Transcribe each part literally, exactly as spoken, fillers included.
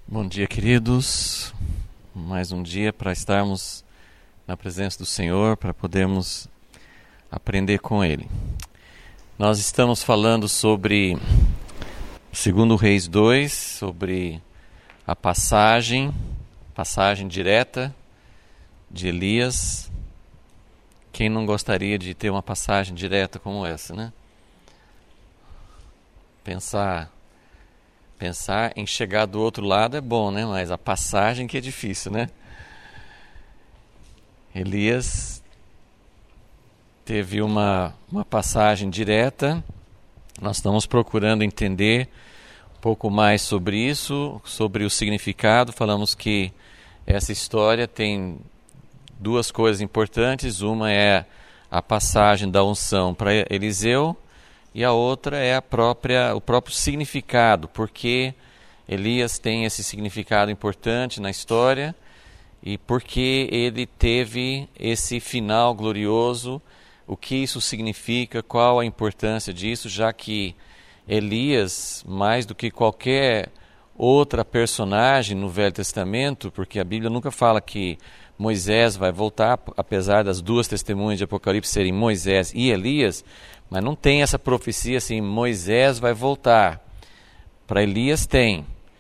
Bom dia, queridos. Mais um dia para estarmos na presença do Senhor, para podermos aprender com Ele. Nós estamos falando sobre Segundo Reis dois, sobre a passagem, passagem direta de Elias. Quem não gostaria de ter uma passagem direta como essa, né? Pensar... Pensar em chegar do outro lado é bom, né? Mas a passagem que é difícil, né? Elias teve uma, uma passagem direta. Nós estamos procurando entender um pouco mais sobre isso, sobre o significado. Falamos que essa história tem duas coisas importantes. Uma é a passagem da unção para Eliseu, e a outra é a própria, o próprio significado, porque Elias tem esse significado importante na história e porque ele teve esse final glorioso, o que isso significa, qual a importância disso, já que Elias, mais do que qualquer outra personagem no Velho Testamento, porque a Bíblia nunca fala que Moisés vai voltar, apesar das duas testemunhas de Apocalipse serem Moisés e Elias, mas não tem essa profecia assim, Moisés vai voltar. Para Elias tem.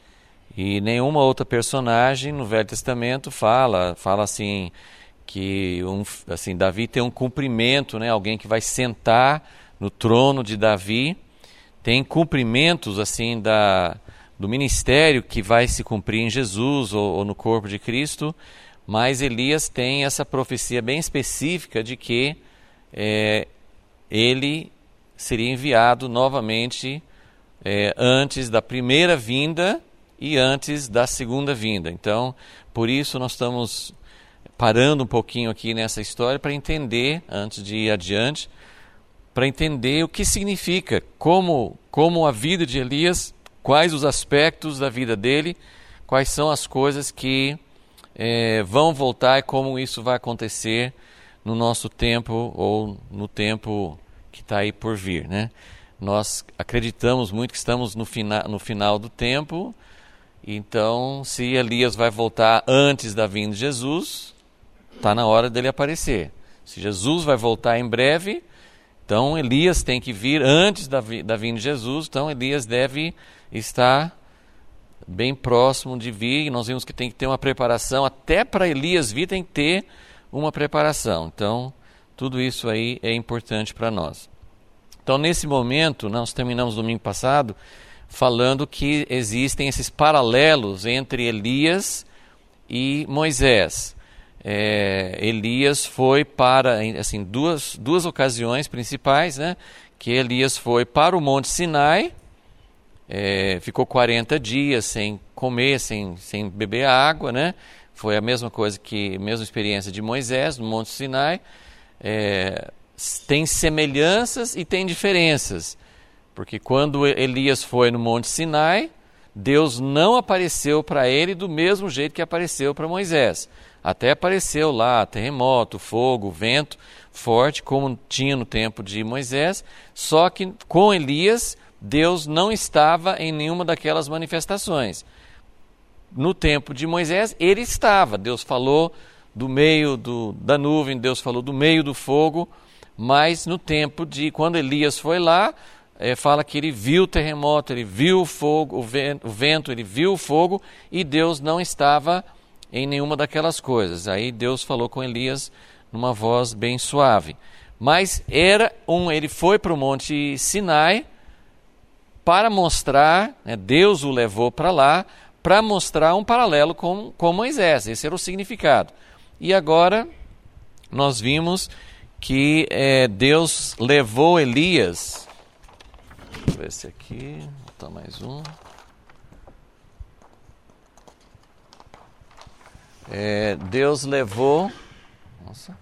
E nenhuma outra personagem no Velho Testamento fala, fala assim, que um, assim, Davi tem um cumprimento, né? Alguém que vai sentar no trono de Davi. Tem cumprimentos assim, da, do ministério que vai se cumprir em Jesus ou, ou no corpo de Cristo, mas Elias tem essa profecia bem específica de que é, ele seria enviado novamente é, antes da primeira vinda e antes da segunda vinda. Então, por isso nós estamos parando um pouquinho aqui nessa história para entender, antes de ir adiante, para entender o que significa, como, como a vida de Elias, quais os aspectos da vida dele, quais são as coisas que é, vão voltar e como isso vai acontecer no nosso tempo ou no tempo que está aí por vir, né? Nós acreditamos muito que estamos no, fina, no final do tempo, então se Elias vai voltar antes da vinda de Jesus, está na hora dele aparecer. Se Jesus vai voltar em breve, então Elias tem que vir antes da, da vinda de Jesus, então Elias deve estar bem próximo de vir, e nós vimos que tem que ter uma preparação, até para Elias vir tem que ter uma preparação. Então, tudo isso aí é importante para nós. Então, nesse momento, nós terminamos domingo passado falando que existem esses paralelos entre Elias e Moisés. É, Elias foi para, assim, duas, duas ocasiões principais, né? Que Elias foi para o Monte Sinai, é, ficou quarenta dias sem comer, sem, sem beber água, né? Foi a mesma coisa que, a mesma experiência de Moisés no Monte Sinai. É, tem semelhanças e tem diferenças, porque quando Elias foi no Monte Sinai, Deus não apareceu para ele do mesmo jeito que apareceu para Moisés. Até apareceu lá terremoto, fogo, vento forte, como tinha no tempo de Moisés, só que com Elias, Deus não estava em nenhuma daquelas manifestações. No tempo de Moisés, ele estava. Deus falou do meio do, da nuvem, Deus falou do meio do fogo, mas no tempo de, quando Elias foi lá, é, fala que ele viu o terremoto, ele viu o fogo, o vento, o vento, ele viu o fogo, e Deus não estava em nenhuma daquelas coisas. Aí Deus falou com Elias numa voz bem suave. Mas era um, ele foi para o Monte Sinai para mostrar, né, Deus o levou para lá, para mostrar um paralelo com, com Moisés. Esse era o significado. E agora nós vimos que é, Deus levou Elias. Deixa eu ver esse aqui, vou botar mais um. É, Deus levou nossa,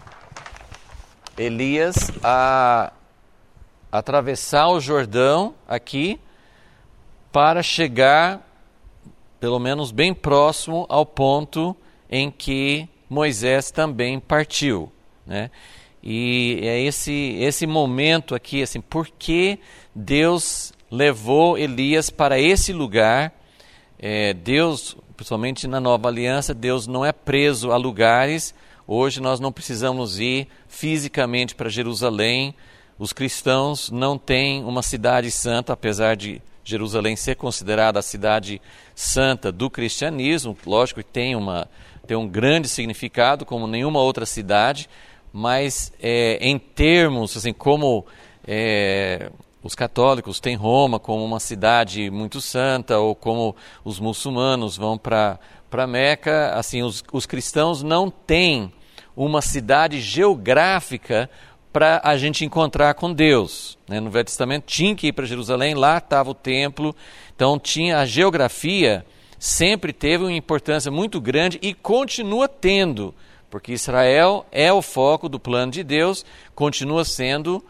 Elias a atravessar o Jordão aqui para chegar pelo menos bem próximo ao ponto em que Moisés também partiu, né? E é esse, esse momento aqui, assim, por que Deus levou Elias para esse lugar é, Deus, principalmente na Nova Aliança, Deus não é preso a lugares. Hoje nós não precisamos ir fisicamente para Jerusalém. Os cristãos não têm uma cidade santa, apesar de Jerusalém ser considerada a cidade santa do cristianismo. Lógico que tem, uma, tem um grande significado, como nenhuma outra cidade, mas é, em termos, assim, como é, os católicos têm Roma como uma cidade muito santa, ou como os muçulmanos vão para para Meca, assim, os, os cristãos não têm uma cidade geográfica para a gente encontrar com Deus, né? No Velho Testamento tinha que ir para Jerusalém, lá estava o templo, então tinha a geografia, sempre teve uma importância muito grande e continua tendo, porque Israel é o foco do plano de Deus, continua sendo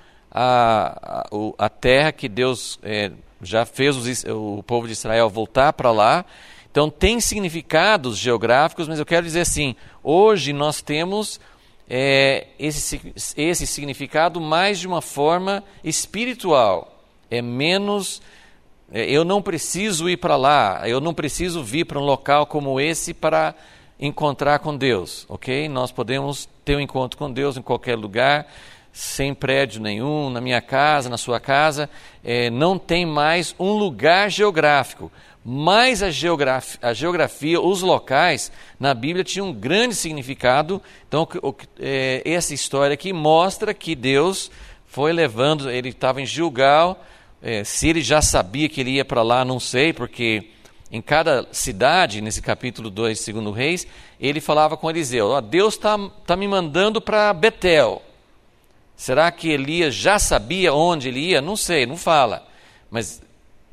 a, a, a terra que Deus é, já fez os, o povo de Israel voltar para lá. Então tem significados geográficos, mas eu quero dizer assim, hoje nós temos É, esse, esse significado mais de uma forma espiritual, é menos, é, eu não preciso ir para lá, eu não preciso vir para um local como esse para encontrar com Deus, ok? Nós podemos ter um encontro com Deus em qualquer lugar, sem prédio nenhum, na minha casa, na sua casa, é, não tem mais um lugar geográfico. Mas a geografia, a geografia, os locais, na Bíblia tinham um grande significado. Então, o, é, essa história aqui mostra que Deus foi levando, ele estava em Gilgal, é, se ele já sabia que ele ia para lá, não sei, porque em cada cidade, nesse capítulo dois, segundo Reis, ele falava com Eliseu, oh, Deus está tá me mandando para Betel. Será que Elias já sabia onde ele ia? Não sei, não fala, mas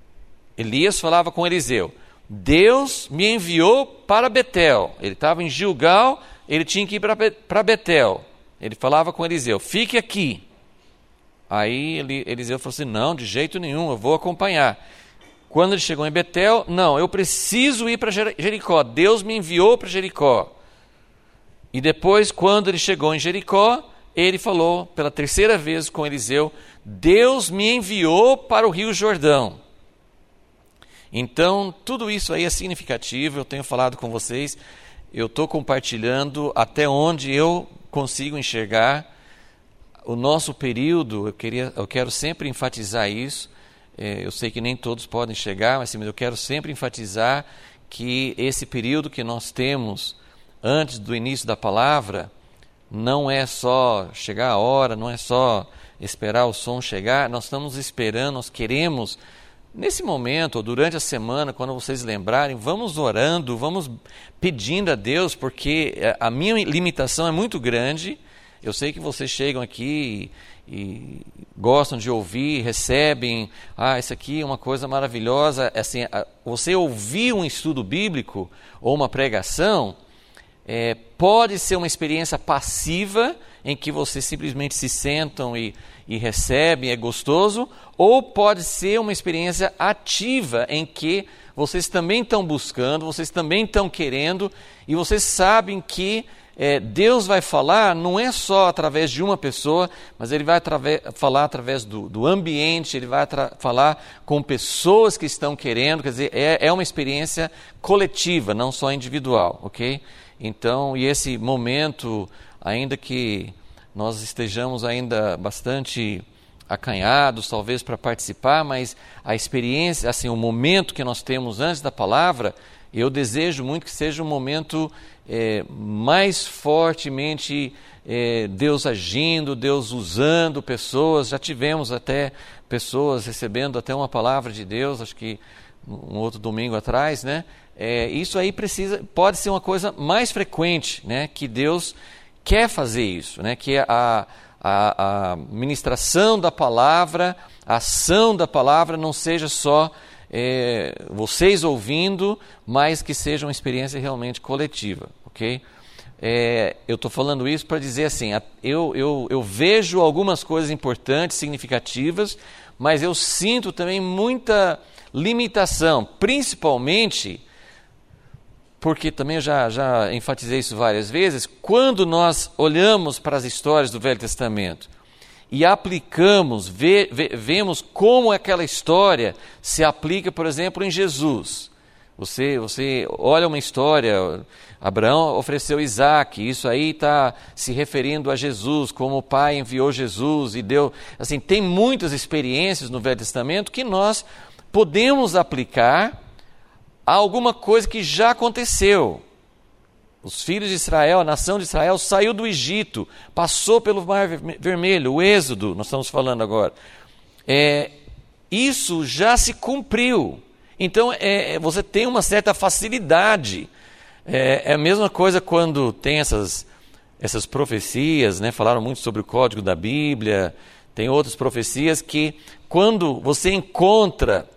Elias falava com Eliseu, Deus me enviou para Betel. Ele estava em Gilgal, ele tinha que ir para Betel. Ele falava com Eliseu, fique aqui. Aí Eliseu falou assim, não, de jeito nenhum, eu vou acompanhar. Quando ele chegou em Betel, não, eu preciso ir para Jericó, Deus me enviou para Jericó. E depois, quando ele chegou em Jericó, ele falou pela terceira vez com Eliseu, Deus me enviou para o Rio Jordão. Então, tudo isso aí é significativo, eu tenho falado com vocês, eu estou compartilhando até onde eu consigo enxergar o nosso período, eu, queria, eu quero sempre enfatizar isso, é, eu sei que nem todos podem chegar, mas, sim, mas eu quero sempre enfatizar que esse período que nós temos antes do início da palavra, não é só chegar a hora, não é só esperar o som chegar, nós estamos esperando, nós queremos... Nesse momento, ou durante a semana, quando vocês lembrarem, vamos orando, vamos pedindo a Deus, porque a minha limitação é muito grande. Eu sei que vocês chegam aqui e, e gostam de ouvir, recebem, ah, isso aqui é uma coisa maravilhosa. Assim, você ouvir um estudo bíblico ou uma pregação, é, pode ser uma experiência passiva, em que vocês simplesmente se sentam e, e recebem, é gostoso, ou pode ser uma experiência ativa, em que vocês também estão buscando, vocês também estão querendo, e vocês sabem que é, Deus vai falar, não é só através de uma pessoa, mas Ele vai atrave- falar através do, do ambiente, Ele vai atra- falar com pessoas que estão querendo, quer dizer, é, é uma experiência coletiva, não só individual, ok? Então, e esse momento, ainda que nós estejamos ainda bastante acanhados, talvez, para participar, mas a experiência, assim, o momento que nós temos antes da palavra, eu desejo muito que seja um momento é, mais fortemente é, Deus agindo, Deus usando pessoas. Já tivemos até pessoas recebendo até uma palavra de Deus, acho que um outro domingo atrás, né? É, isso aí precisa, pode ser uma coisa mais frequente, né? Que Deus quer fazer isso, né? Que a, a, a ministração da palavra, a ação da palavra não seja só é, vocês ouvindo, mas que seja uma experiência realmente coletiva, ok? É, eu estou falando isso para dizer assim, eu, eu, eu vejo algumas coisas importantes, significativas, mas eu sinto também muita limitação, principalmente... porque também eu já, já enfatizei isso várias vezes, quando nós olhamos para as histórias do Velho Testamento e aplicamos, vê, vê, vemos como aquela história se aplica, por exemplo, em Jesus. Você, você olha uma história, Abraão ofereceu Isaac, isso aí está se referindo a Jesus, como o Pai enviou Jesus e deu... Assim, tem muitas experiências no Velho Testamento que nós podemos aplicar a alguma coisa que já aconteceu. Os filhos de Israel, a nação de Israel saiu do Egito, passou pelo Mar Vermelho, o Êxodo, nós estamos falando agora. É, isso já se cumpriu. Então, é, você tem uma certa facilidade. É, é a mesma coisa quando tem essas, essas profecias, né? Falaram muito sobre o código da Bíblia, tem outras profecias que, quando você encontra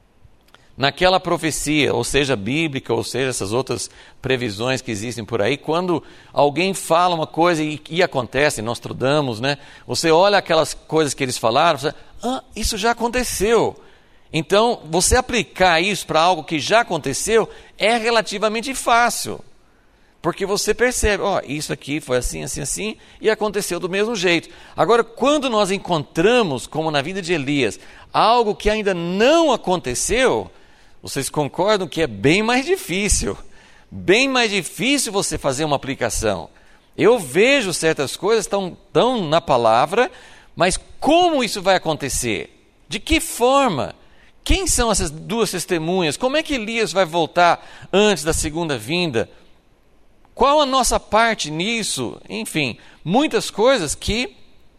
naquela profecia, ou seja, bíblica, ou seja, essas outras previsões que existem por aí, quando alguém fala uma coisa e, e acontece, Nostradamus, né? Você olha aquelas coisas que eles falaram, você, ah, isso já aconteceu. Então, você aplicar isso para algo que já aconteceu é relativamente fácil. Porque você percebe, ó, isso aqui foi assim, assim, assim, e aconteceu do mesmo jeito. Agora, quando nós encontramos, como na vida de Elias, algo que ainda não aconteceu, vocês concordam que é bem mais difícil. Bem mais difícil você fazer uma aplicação. Eu vejo certas coisas tão, tão na palavra, mas como isso vai acontecer? De que forma? Quem são essas duas testemunhas? Como é que Elias vai voltar antes da segunda vinda? Qual a nossa parte nisso? Enfim, muitas coisas que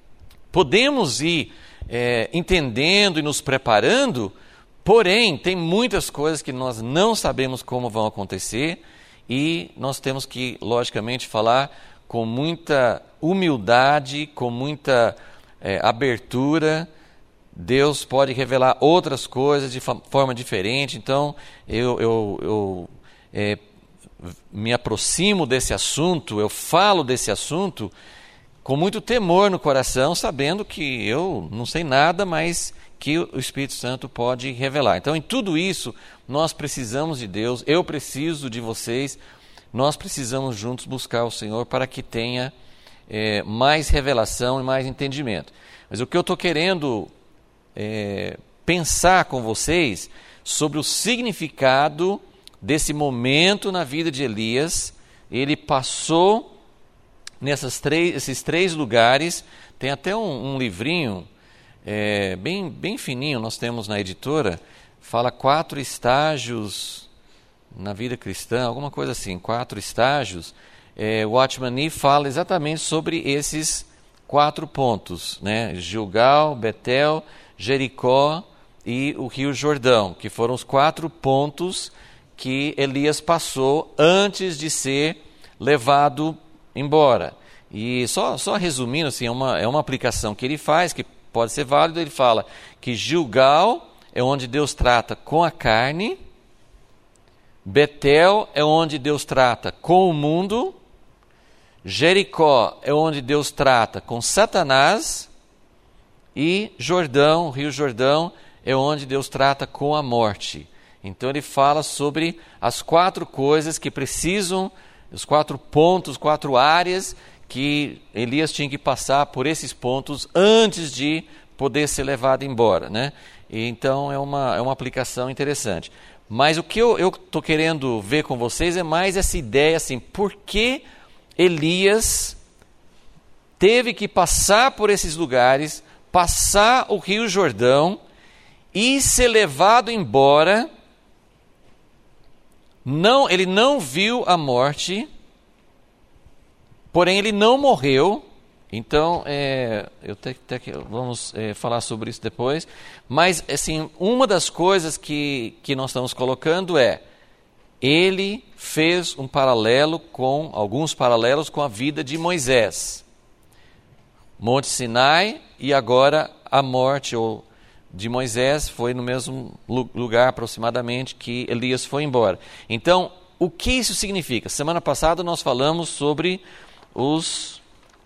podemos ir é, entendendo e nos preparando, porém, tem muitas coisas que nós não sabemos como vão acontecer e nós temos que, logicamente, falar com muita humildade, com muita é, abertura. Deus pode revelar outras coisas de forma diferente, então eu, eu, eu é, me aproximo desse assunto, eu falo desse assunto com muito temor no coração, sabendo que eu não sei nada, mas que o Espírito Santo pode revelar. Então, em tudo isso, nós precisamos de Deus, eu preciso de vocês, nós precisamos juntos buscar o Senhor para que tenha é, mais revelação e mais entendimento. Mas o que eu estou querendo É, pensar com vocês sobre o significado desse momento na vida de Elias. Ele passou nessas três, esses três lugares. Tem até um, um livrinho é, bem, bem fininho, nós temos na editora, fala quatro estágios na vida cristã, alguma coisa assim, quatro estágios. É, o Watchman Nee fala exatamente sobre esses quatro pontos, né? Gilgal, Betel, Jericó e o Rio Jordão, que foram os quatro pontos que Elias passou antes de ser levado embora. E só, só resumindo, assim, é uma, é uma aplicação que ele faz, que pode ser válida. Ele fala que Gilgal é onde Deus trata com a carne, Betel é onde Deus trata com o mundo, Jericó é onde Deus trata com Satanás, e Jordão, Rio Jordão, é onde Deus trata com a morte. Então ele fala sobre as quatro coisas que precisam, os quatro pontos, quatro áreas que Elias tinha que passar por esses pontos antes de poder ser levado embora, né? E então é uma, é uma aplicação interessante. Mas o que eu estou querendo ver com vocês é mais essa ideia assim, por que Elias teve que passar por esses lugares, passar o Rio Jordão e ser levado embora. Não, ele não viu a morte, porém ele não morreu. Então, é, eu te, te, vamos é, falar sobre isso depois. Mas, assim, uma das coisas que, que nós estamos colocando é, ele fez um paralelo com, alguns paralelos com a vida de Moisés. Monte Sinai e agora a morte ou, de Moisés foi no mesmo lugar aproximadamente que Elias foi embora. Então, o que isso significa? Semana passada nós falamos sobre os...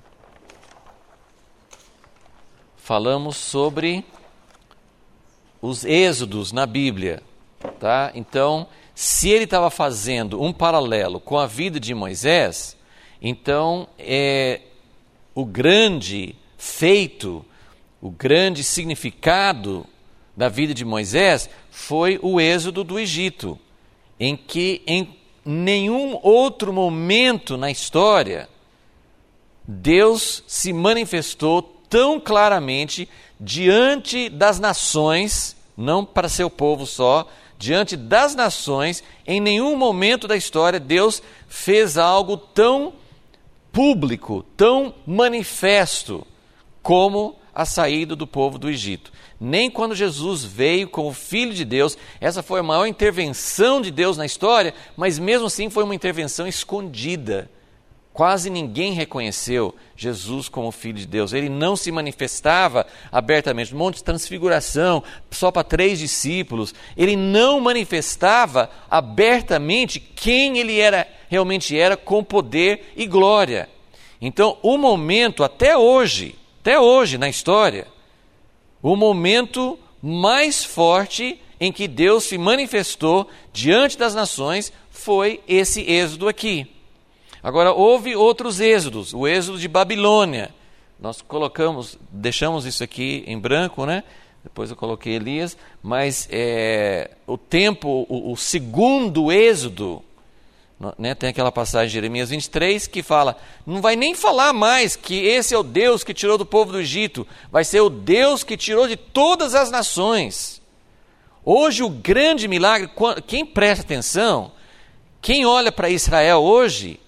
Falamos sobre os êxodos na Bíblia. Tá? Então, se ele estava fazendo um paralelo com a vida de Moisés, então é... o grande feito, o grande significado da vida de Moisés foi o êxodo do Egito. em que em nenhum outro momento na história Deus se manifestou tão claramente diante das nações, não para seu povo só, diante das nações. Em nenhum momento da história Deus fez algo tão público, tão manifesto como a saída do povo do Egito. Nem quando Jesus veio como Filho de Deus, essa foi a maior intervenção de Deus na história, mas mesmo assim foi uma intervenção escondida. Quase ninguém reconheceu Jesus como Filho de Deus. Ele não se manifestava abertamente. No Monte de Transfiguração, só para três discípulos. Ele não manifestava abertamente quem ele era, realmente era, com poder e glória. Então, o momento, até hoje, até hoje na história, o momento mais forte em que Deus se manifestou diante das nações foi esse êxodo aqui. Agora, houve outros êxodos, o êxodo de Babilônia. Nós colocamos, deixamos isso aqui em branco, né? Depois eu coloquei Elias, mas é, o tempo, o, o segundo êxodo, né? Tem aquela passagem de Jeremias vinte e três que fala, não vai nem falar mais que esse é o Deus que tirou do povo do Egito, vai ser o Deus que tirou de todas as nações. Hoje o grande milagre, quem presta atenção, quem olha para Israel hoje,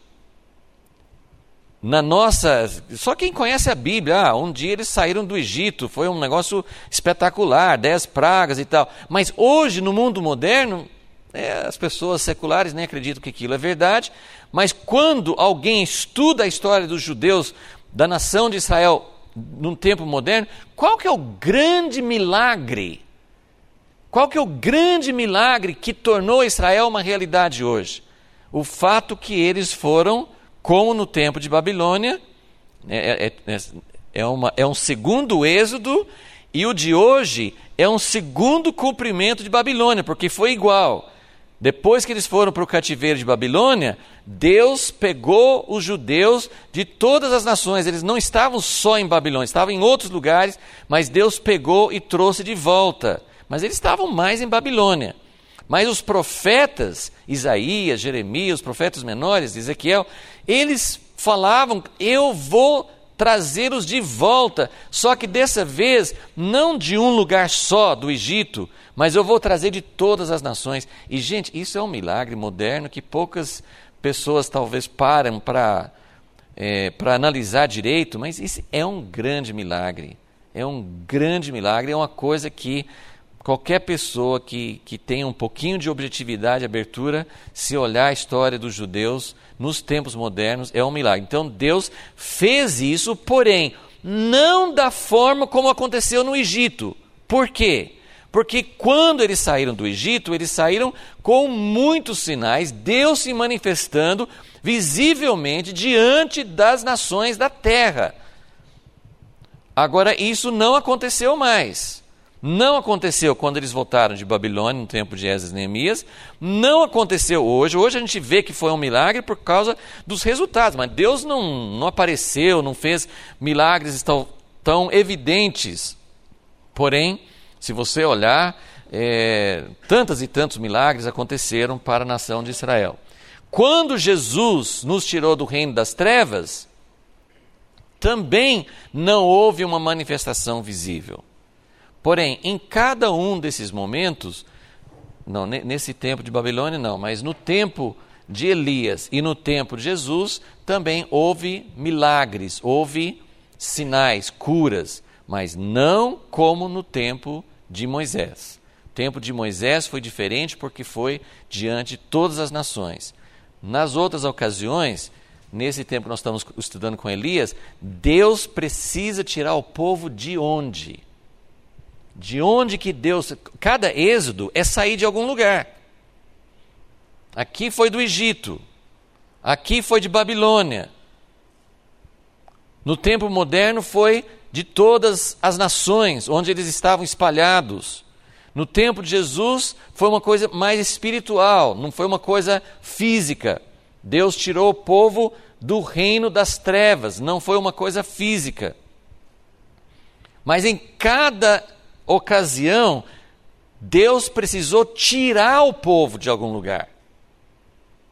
na nossa, só quem conhece a Bíblia, ah, um dia eles saíram do Egito, foi um negócio espetacular, dez pragas e tal, mas hoje no mundo moderno, é, as pessoas seculares nem acreditam que aquilo é verdade, mas quando alguém estuda a história dos judeus, da nação de Israel, num tempo moderno, qual que é o grande milagre? Qual que é o grande milagre que tornou Israel uma realidade hoje? O fato que eles foram, como no tempo de Babilônia, é, é, é, uma, é um segundo êxodo, e o de hoje é um segundo cumprimento de Babilônia, porque foi igual. Depois que eles foram para o cativeiro de Babilônia, Deus pegou os judeus de todas as nações. Eles não estavam só em Babilônia, estavam em outros lugares, mas Deus pegou e trouxe de volta. Mas eles estavam mais em Babilônia. Mas os profetas, Isaías, Jeremias, os profetas menores, Ezequiel, eles falavam, eu vou trazê-los de volta, só que dessa vez, não de um lugar só do Egito, mas eu vou trazer de todas as nações. E, gente, isso é um milagre moderno que poucas pessoas talvez param para é, para analisar direito, mas isso é um grande milagre. É um grande milagre, é uma coisa que qualquer pessoa que, que tenha um pouquinho de objetividade e abertura, se olhar a história dos judeus nos tempos modernos, é um milagre. Então Deus fez isso, porém, não da forma como aconteceu no Egito. Por quê? Porque quando eles saíram do Egito, eles saíram com muitos sinais, Deus se manifestando visivelmente diante das nações da terra. Agora, isso não aconteceu mais. Não aconteceu quando eles voltaram de Babilônia, no tempo de Esdras e Neemias. Não aconteceu hoje. Hoje a gente vê que foi um milagre por causa dos resultados. Mas Deus não, não apareceu, não fez milagres tão, tão evidentes. Porém, se você olhar, é, tantos e tantos milagres aconteceram para a nação de Israel. Quando Jesus nos tirou do reino das trevas, também não houve uma manifestação visível. Porém, em cada um desses momentos, não, nesse tempo de Babilônia não, mas no tempo de Elias e no tempo de Jesus, também houve milagres, houve sinais, curas, mas não como no tempo de Moisés. O tempo de Moisés foi diferente porque foi diante de todas as nações. Nas outras ocasiões, nesse tempo que nós estamos estudando com Elias, Deus precisa tirar o povo de onde? De onde que Deus... Cada êxodo é sair de algum lugar. Aqui foi do Egito. Aqui foi de Babilônia. No tempo moderno foi de todas as nações, onde eles estavam espalhados. No tempo de Jesus foi uma coisa mais espiritual, não foi uma coisa física. Deus tirou o povo do reino das trevas, não foi uma coisa física. Mas em cada ocasião, Deus precisou tirar o povo de algum lugar.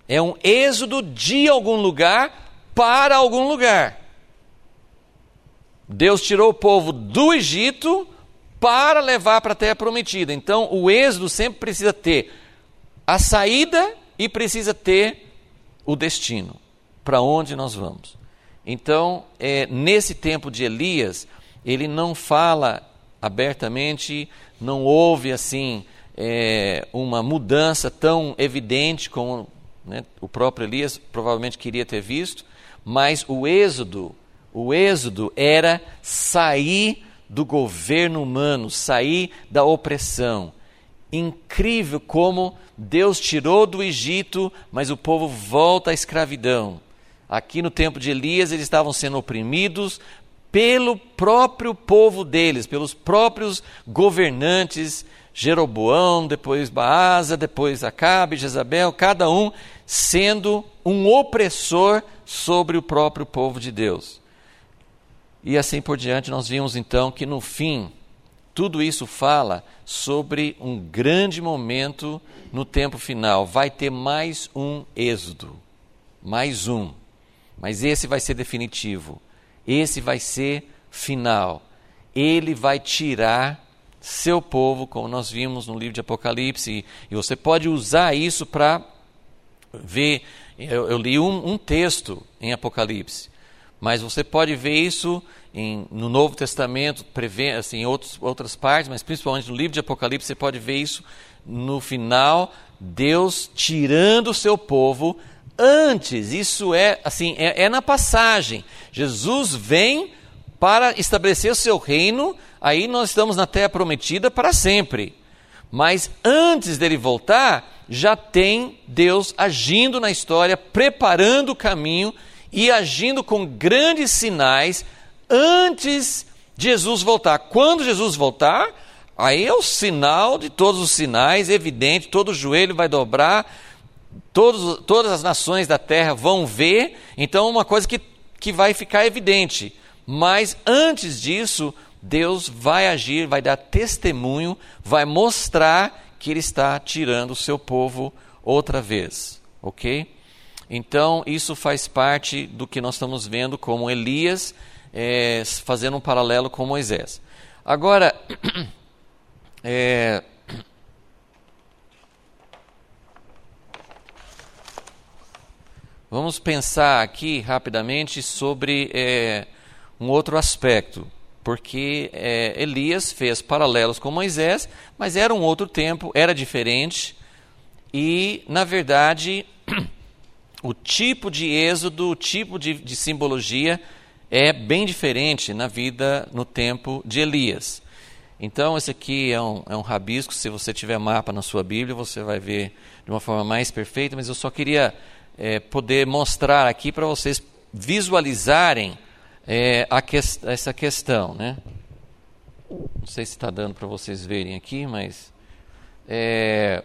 É um êxodo de algum lugar para algum lugar. Deus tirou o povo do Egito para levar para a terra prometida. Então, o êxodo sempre precisa ter a saída e precisa ter o destino, para onde nós vamos. Então, é, nesse tempo de Elias, ele não fala abertamente, não houve assim é, uma mudança tão evidente como, né, o próprio Elias provavelmente queria ter visto, mas o êxodo, o êxodo era sair do governo humano, sair da opressão. Incrível como Deus tirou do Egito, mas o povo volta à escravidão. Aqui no tempo de Elias, eles estavam sendo oprimidos pelo próprio povo deles, pelos próprios governantes, Jeroboão, depois Baasa, depois Acabe, Jezabel, cada um sendo um opressor sobre o próprio povo de Deus. E assim por diante, nós vimos então que no fim, tudo isso fala sobre um grande momento no tempo final. Vai ter mais um êxodo, mais um. Mas esse vai ser definitivo, esse vai ser final. Ele vai tirar seu povo, como nós vimos no livro de Apocalipse, e, e você pode usar isso para ver. Eu, eu li um, um texto em Apocalipse, mas você pode ver isso em, no Novo Testamento, prevê, assim, em outros, outras partes, mas principalmente no livro de Apocalipse, você pode ver isso no final, Deus tirando o seu povo. Antes, isso é assim, é, é na passagem. Jesus vem para estabelecer o seu reino, aí nós estamos na terra prometida para sempre. Mas antes dele voltar, já tem Deus agindo na história, preparando o caminho e agindo com grandes sinais antes de Jesus voltar. Quando Jesus voltar, aí é o sinal de todos os sinais, evidente, todo joelho vai dobrar, Todos, todas as nações da terra vão ver, então é uma coisa que, que vai ficar evidente. Mas antes disso, Deus vai agir, vai dar testemunho, vai mostrar que Ele está tirando o seu povo outra vez. Ok? Então, isso faz parte do que nós estamos vendo como Elias, é, fazendo um paralelo com Moisés. Agora, é... vamos pensar aqui rapidamente sobre é, um outro aspecto, porque é, Elias fez paralelos com Moisés, mas era um outro tempo, era diferente, e na verdade o tipo de êxodo, o tipo de, de simbologia é bem diferente na vida, no tempo de Elias. Então esse aqui é um, é um rabisco, se você tiver mapa na sua Bíblia, você vai ver de uma forma mais perfeita, mas eu só queria É, poder mostrar aqui para vocês visualizarem é, a que, essa questão, né? Não sei se está dando para vocês verem aqui, mas é,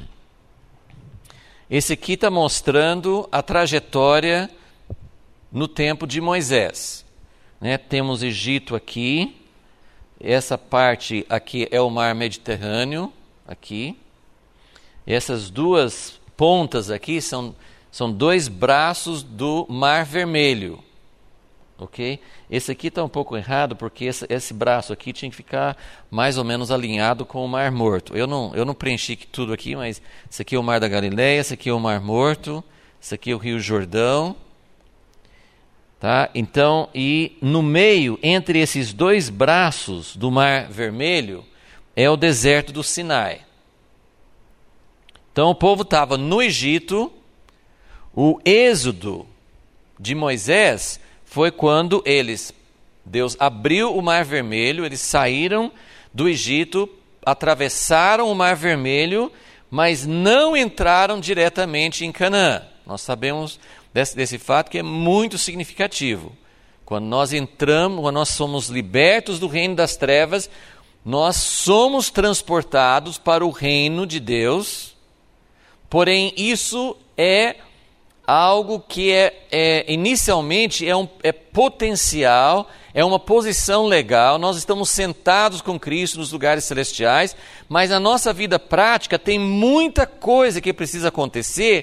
esse aqui está mostrando a trajetória no tempo de Moisés, né? Temos Egito aqui, essa parte aqui é o mar Mediterrâneo, aqui, essas duas pontas aqui são São dois braços do Mar Vermelho, ok? Esse aqui está um pouco errado, porque esse, esse braço aqui tinha que ficar mais ou menos alinhado com o Mar Morto. Eu não, eu não preenchi tudo aqui, mas esse aqui é o Mar da Galileia, esse aqui é o Mar Morto, esse aqui é o Rio Jordão. Tá? Então, e no meio, entre esses dois braços do Mar Vermelho, é o deserto do Sinai. Então, o povo estava no Egito. O êxodo de Moisés foi quando eles, Deus abriu o Mar Vermelho, eles saíram do Egito, atravessaram o Mar Vermelho, mas não entraram diretamente em Canaã. Nós sabemos desse, desse fato que é muito significativo. Quando nós entramos, quando nós somos libertos do reino das trevas, nós somos transportados para o reino de Deus, porém isso é algo que é, é inicialmente é, um, é potencial, é uma posição legal, nós estamos sentados com Cristo nos lugares celestiais, mas a nossa vida prática tem muita coisa que precisa acontecer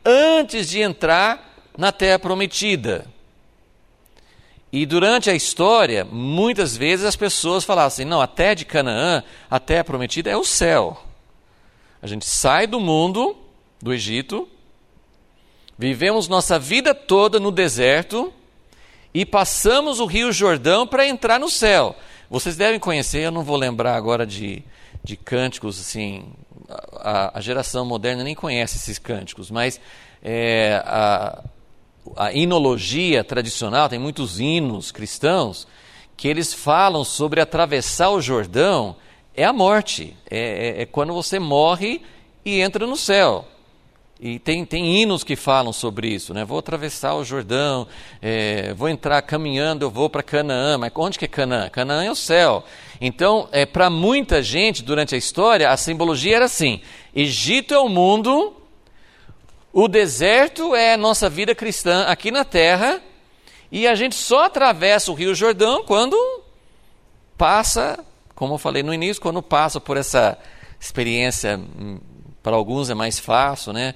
antes de entrar na Terra Prometida. E durante a história, muitas vezes as pessoas falavam assim, não, a Terra de Canaã, a Terra Prometida é o céu. A gente sai do mundo, do Egito, vivemos nossa vida toda no deserto e passamos o Rio Jordão para entrar no céu. Vocês devem conhecer, eu não vou lembrar agora de, de cânticos, assim, a, a geração moderna nem conhece esses cânticos, mas é, a, a hinologia tradicional, tem muitos hinos cristãos, que eles falam sobre atravessar o Jordão, é a morte, é, é, é quando você morre e entra no céu. E tem, tem hinos que falam sobre isso, né? Vou atravessar o Jordão, é, vou entrar caminhando, eu vou para Canaã. Mas onde que é Canaã? Canaã é o céu. Então, é, para muita gente, durante a história, a simbologia era assim, Egito é o mundo, o deserto é a nossa vida cristã aqui na terra, e a gente só atravessa o Rio Jordão quando passa, como eu falei no início, quando passa por essa experiência. Para alguns é mais fácil, né?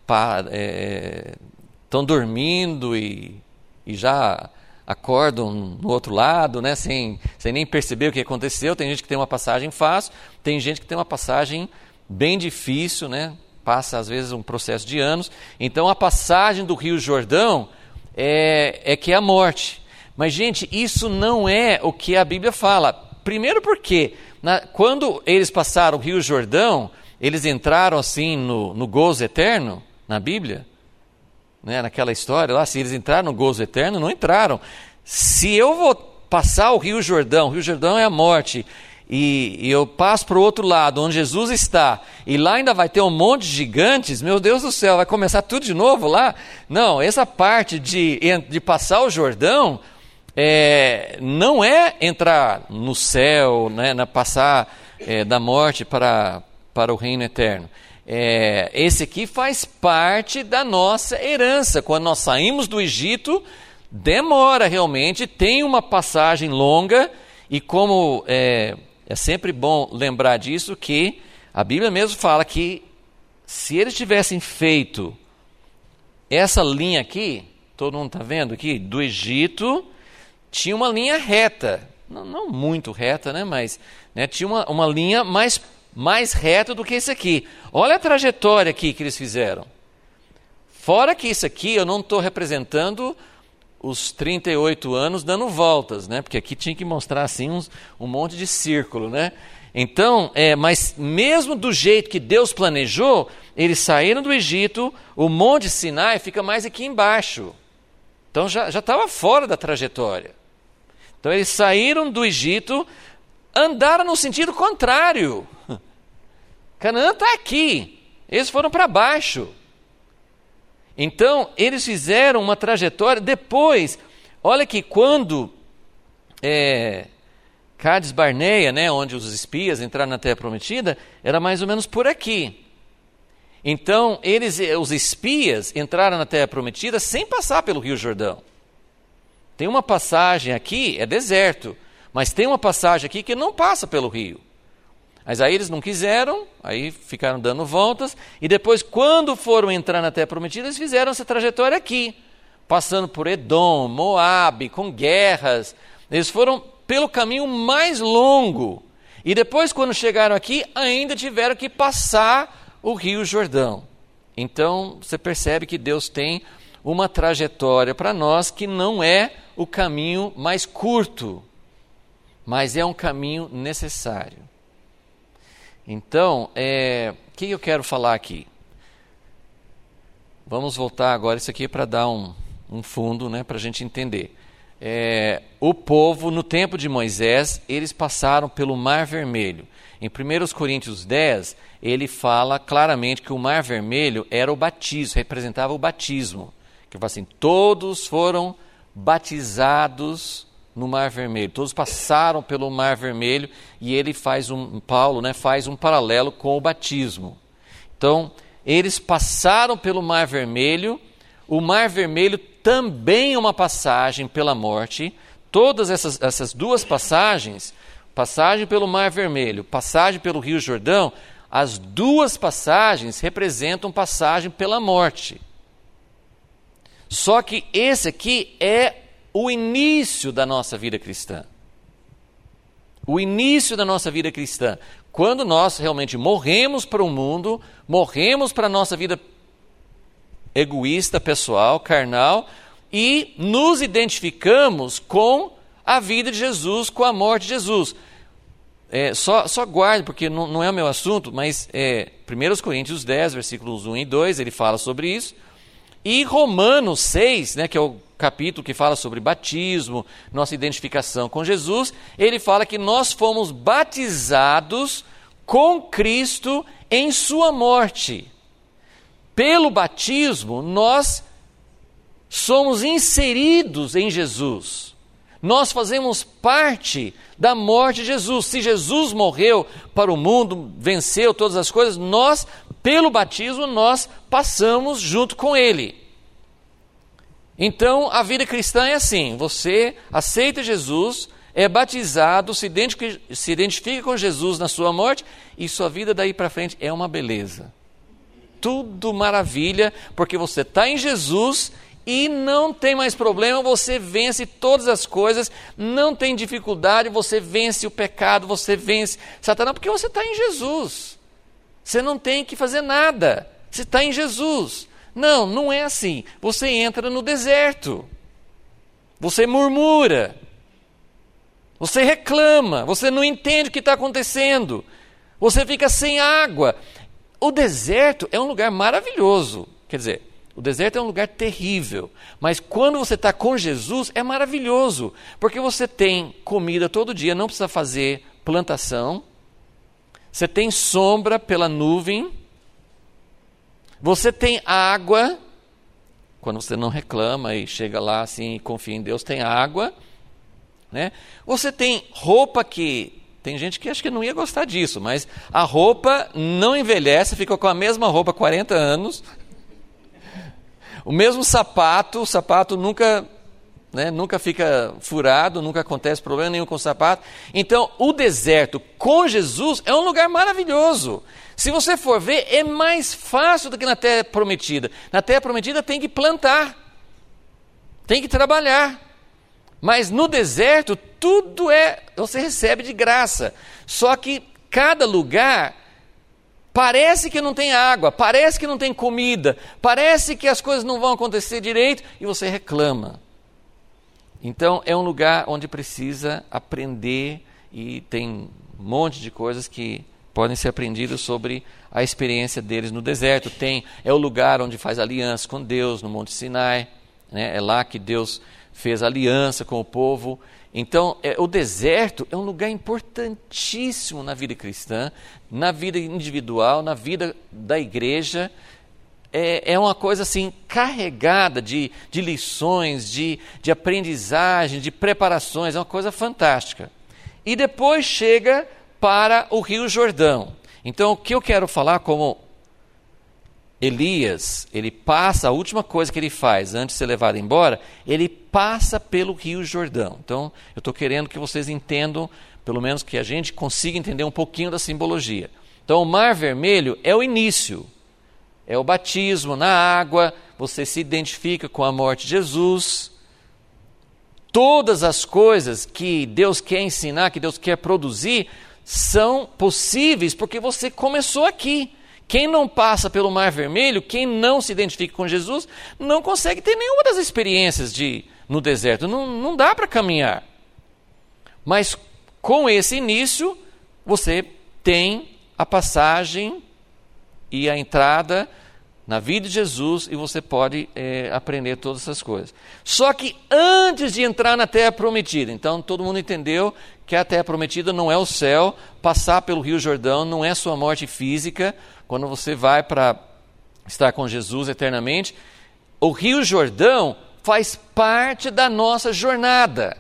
Estão é, dormindo e, e já acordam no outro lado, né? Sem, sem nem perceber o que aconteceu. Tem gente que tem uma passagem fácil, tem gente que tem uma passagem bem difícil, né? Passa às vezes um processo de anos. Então a passagem do Rio Jordão é, é que é a morte. Mas, gente, isso não é o que a Bíblia fala. Primeiro porque na, quando eles passaram o Rio Jordão, eles entraram assim no, no gozo eterno, na Bíblia, né? Naquela história lá, se eles entraram no gozo eterno, não entraram. Se eu vou passar o Rio Jordão, o Rio Jordão é a morte, e, e eu passo para o outro lado, onde Jesus está, e lá ainda vai ter um monte de gigantes, meu Deus do céu, vai começar tudo de novo lá? Não, essa parte de, de passar o Jordão, é, não é entrar no céu, né? Na passar é, da morte para... para o reino eterno. É, esse aqui faz parte da nossa herança. Quando nós saímos do Egito, demora realmente, tem uma passagem longa, e como é, é sempre bom lembrar disso, que a Bíblia mesmo fala que se eles tivessem feito essa linha aqui, todo mundo está vendo aqui, do Egito, tinha uma linha reta, não, não muito reta, né, mas né, tinha uma, uma linha mais mais reto do que esse aqui. Olha a trajetória aqui que eles fizeram. Fora que isso aqui, eu não estou representando os trinta e oito anos dando voltas, né? Porque aqui tinha que mostrar assim uns, um monte de círculo, né? Então, é, mas mesmo do jeito que Deus planejou, eles saíram do Egito, o Monte Sinai fica mais aqui embaixo. Então já já estava fora da trajetória. Então eles saíram do Egito, andaram no sentido contrário. Canaã está aqui, eles foram para baixo. Então, eles fizeram uma trajetória. Depois, olha que quando é, Cádiz Barneia, né, onde os espias entraram na Terra Prometida, era mais ou menos por aqui. Então, eles, os espias entraram na Terra Prometida sem passar pelo Rio Jordão. Tem uma passagem aqui, é deserto, mas tem uma passagem aqui que não passa pelo rio. Mas aí eles não quiseram, aí ficaram dando voltas, e depois, quando foram entrar na Terra Prometida, eles fizeram essa trajetória aqui, passando por Edom, Moabe, com guerras. Eles foram pelo caminho mais longo, e depois, quando chegaram aqui, ainda tiveram que passar o Rio Jordão. Então, você percebe que Deus tem uma trajetória para nós que não é o caminho mais curto, mas é um caminho necessário. Então, é, o que eu quero falar aqui? Vamos voltar agora, isso aqui para dar um, um fundo, né, para a gente entender. É, o povo, no tempo de Moisés, eles passaram pelo Mar Vermelho. Em primeira Coríntios dez, ele fala claramente que o Mar Vermelho era o batismo, representava o batismo. Que fala assim, todos foram batizados no Mar Vermelho, todos passaram pelo Mar Vermelho, e ele faz um, Paulo, né, faz um paralelo com o batismo. Então, eles passaram pelo Mar Vermelho, o Mar Vermelho também é uma passagem pela morte. Todas essas, essas duas passagens, passagem pelo Mar Vermelho, passagem pelo Rio Jordão, as duas passagens representam passagem pela morte. Só que esse aqui é o início da nossa vida cristã. O início da nossa vida cristã. Quando nós realmente morremos para o mundo, morremos para a nossa vida egoísta, pessoal, carnal, e nos identificamos com a vida de Jesus, com a morte de Jesus. É, só, só guarde, porque não, não é o meu assunto, mas é, primeira Coríntios dez, versículos um e dois, ele fala sobre isso. E Romanos seis, né, que é o capítulo que fala sobre batismo, nossa identificação com Jesus, ele fala que nós fomos batizados com Cristo em sua morte. Pelo batismo, nós somos inseridos em Jesus. Nós fazemos parte da morte de Jesus. Se Jesus morreu para o mundo, venceu todas as coisas, nós, pelo batismo, nós passamos junto com Ele. Então, a vida cristã é assim, você aceita Jesus, é batizado, se identifica, se identifica com Jesus na sua morte, e sua vida daí para frente é uma beleza. Tudo maravilha, porque você está em Jesus e não tem mais problema, você vence todas as coisas, não tem dificuldade, você vence o pecado, você vence Satanás, porque você está em Jesus. Você não tem que fazer nada, você está em Jesus. Não, não é assim. Você entra no deserto, você murmura, você reclama, você não entende o que está acontecendo, você fica sem água. O deserto é um lugar maravilhoso, quer dizer, o deserto é um lugar terrível, mas quando você está com Jesus é maravilhoso, porque você tem comida todo dia, não precisa fazer plantação, você tem sombra pela nuvem, você tem água, quando você não reclama e chega lá assim e confia em Deus, tem água, né? Você tem roupa que, tem gente que acha que não ia gostar disso, mas a roupa não envelhece, fica com a mesma roupa há quarenta anos, o mesmo sapato, o sapato nunca, né, nunca fica furado, nunca acontece problema nenhum com o sapato. Então, o deserto com Jesus é um lugar maravilhoso. Se você for ver, é mais fácil do que na terra prometida. Na terra prometida tem que plantar, tem que trabalhar. Mas no deserto, tudo é, você recebe de graça. Só que cada lugar parece que não tem água, parece que não tem comida, parece que as coisas não vão acontecer direito e você reclama. Então, é um lugar onde precisa aprender e tem um monte de coisas que podem ser aprendidas sobre a experiência deles no deserto. Tem, é o lugar onde faz aliança com Deus, no Monte Sinai, né? É lá que Deus fez aliança com o povo. Então, é, o deserto é um lugar importantíssimo na vida cristã, na vida individual, na vida da igreja. É, é uma coisa assim, carregada de, de lições, de, de aprendizagem, de preparações, é uma coisa fantástica. E depois chega para o Rio Jordão. Então, o que eu quero falar, como Elias, ele passa, a última coisa que ele faz antes de ser levado embora, ele passa pelo Rio Jordão. Então, eu estou querendo que vocês entendam, pelo menos que a gente consiga entender um pouquinho da simbologia. Então, o Mar Vermelho é o início, é o batismo na água, você se identifica com a morte de Jesus. Todas as coisas que Deus quer ensinar, que Deus quer produzir, são possíveis porque você começou aqui. Quem não passa pelo Mar Vermelho, quem não se identifica com Jesus, não consegue ter nenhuma das experiências de, no deserto. Não, não dá para caminhar. Mas com esse início, você tem a passagem e a entrada na vida de Jesus e você pode é, aprender todas essas coisas. Só que antes de entrar na Terra Prometida, então todo mundo entendeu que a Terra Prometida não é o céu, passar pelo Rio Jordão não é sua morte física, quando você vai para estar com Jesus eternamente. O Rio Jordão faz parte da nossa jornada.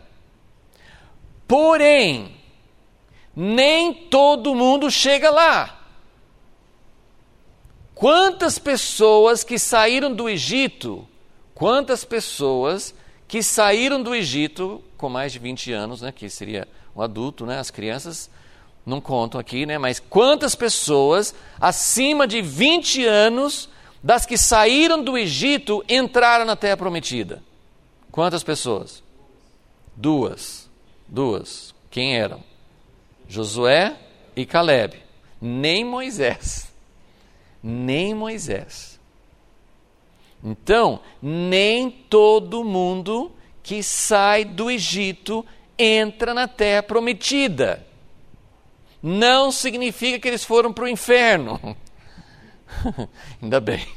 Porém, nem todo mundo chega lá. Quantas pessoas que saíram do Egito, quantas pessoas que saíram do Egito com mais de vinte anos, né, que seria um adulto, né, as crianças não contam aqui, né, mas quantas pessoas acima de vinte anos das que saíram do Egito entraram na terra prometida? Quantas pessoas? Duas. Duas. Quem eram? Josué e Calebe. Nem Moisés. Nem Moisés. Então, nem todo mundo que sai do Egito entra na terra prometida. Não significa que eles foram para o inferno. Ainda bem.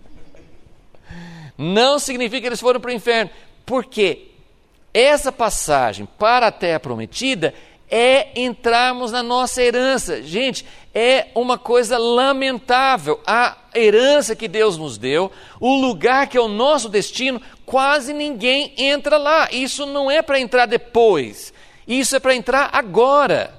Não significa que eles foram para o inferno. Porque essa passagem para a terra prometida é entrarmos na nossa herança. Gente, é uma coisa lamentável. A herança que Deus nos deu, o lugar que é o nosso destino, quase ninguém entra lá. Isso não é para entrar depois. Isso é para entrar agora.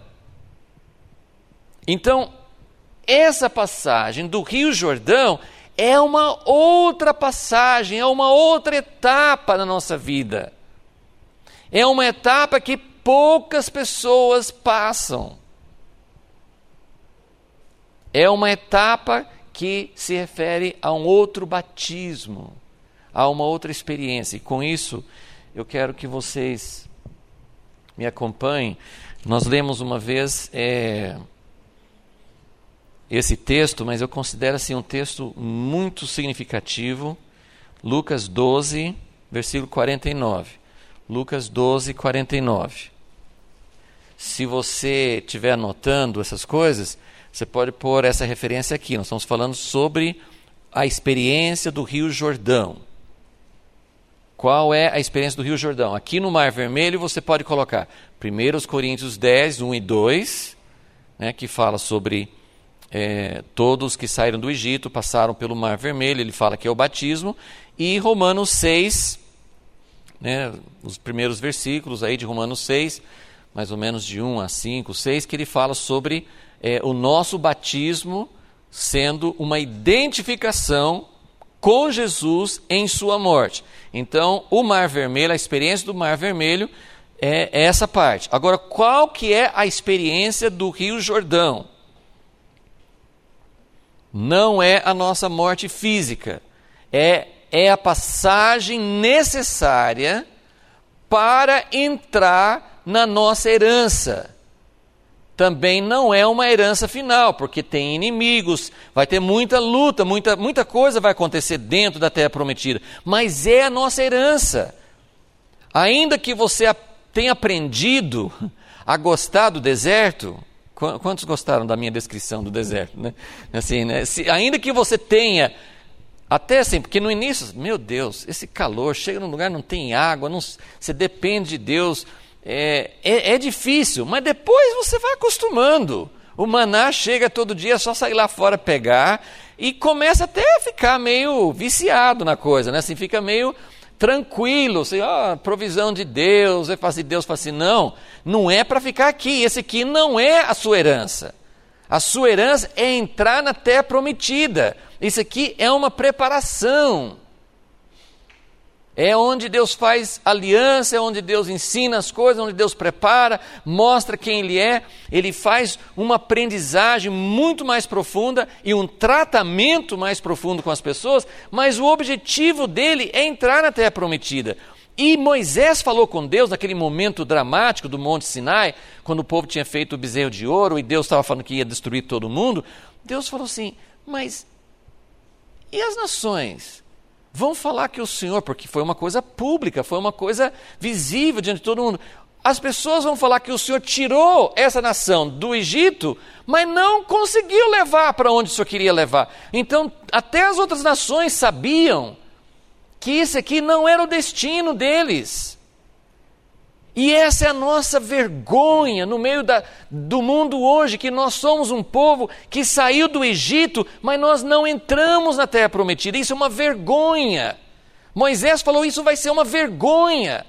Então, essa passagem do Rio Jordão é uma outra passagem, é uma outra etapa na nossa vida. É uma etapa que poucas pessoas passam. É uma etapa que se refere a um outro batismo, a uma outra experiência. E com isso, eu quero que vocês me acompanhem. Nós lemos uma vez é, esse texto, mas eu considero assim, um texto muito significativo. Lucas doze, versículo quarenta e nove. Lucas doze, quarenta e nove. Se você estiver anotando essas coisas, você pode pôr essa referência aqui. Nós estamos falando sobre a experiência do Rio Jordão. Qual é a experiência do Rio Jordão? Aqui no Mar Vermelho você pode colocar primeiro Coríntios dez, um e dois, né, que fala sobre é, todos que saíram do Egito, passaram pelo Mar Vermelho, ele fala que é o batismo, e Romanos seis, né, os primeiros versículos aí de Romanos seis, mais ou menos de um a cinco, seis, que ele fala sobre é, o nosso batismo sendo uma identificação com Jesus em sua morte. Então, o Mar Vermelho, a experiência do Mar Vermelho é essa parte. Agora, qual que é a experiência do Rio Jordão? Não é a nossa morte física, é, é a passagem necessária para entrar na nossa herança. Também não é uma herança final, porque tem inimigos, vai ter muita luta, muita, muita coisa vai acontecer dentro da terra prometida, mas é a nossa herança. Ainda que você tenha aprendido a gostar do deserto, quantos gostaram da minha descrição do deserto? Né? Assim, né? Se, ainda que você tenha, até assim, porque no início, meu Deus, esse calor, chega num lugar, não tem água, não, você depende de Deus. É, é, é difícil, mas depois você vai acostumando. O maná chega todo dia, é só sair lá fora pegar e começa até a ficar meio viciado na coisa, né? Assim, fica meio tranquilo, assim, ó, provisão de Deus, é fácil de Deus, fala assim, não, não é para ficar aqui, esse aqui não é a sua herança. A sua herança é entrar na terra prometida. Isso aqui é uma preparação. É onde Deus faz aliança, é onde Deus ensina as coisas, onde Deus prepara, mostra quem Ele é. Ele faz uma aprendizagem muito mais profunda e um tratamento mais profundo com as pessoas, mas o objetivo dele é entrar na terra prometida. E Moisés falou com Deus naquele momento dramático do Monte Sinai, quando o povo tinha feito o bezerro de ouro e Deus estava falando que ia destruir todo mundo. Deus falou assim, mas e as nações? Vão falar que o Senhor, porque foi uma coisa pública, foi uma coisa visível diante de todo mundo. As pessoas vão falar que o Senhor tirou essa nação do Egito, mas não conseguiu levar para onde o Senhor queria levar. Então, até as outras nações sabiam que isso aqui não era o destino deles. E essa é a nossa vergonha no meio da, do mundo hoje, que nós somos um povo que saiu do Egito, mas nós não entramos na terra prometida. Isso é uma vergonha. Moisés falou, isso vai ser uma vergonha.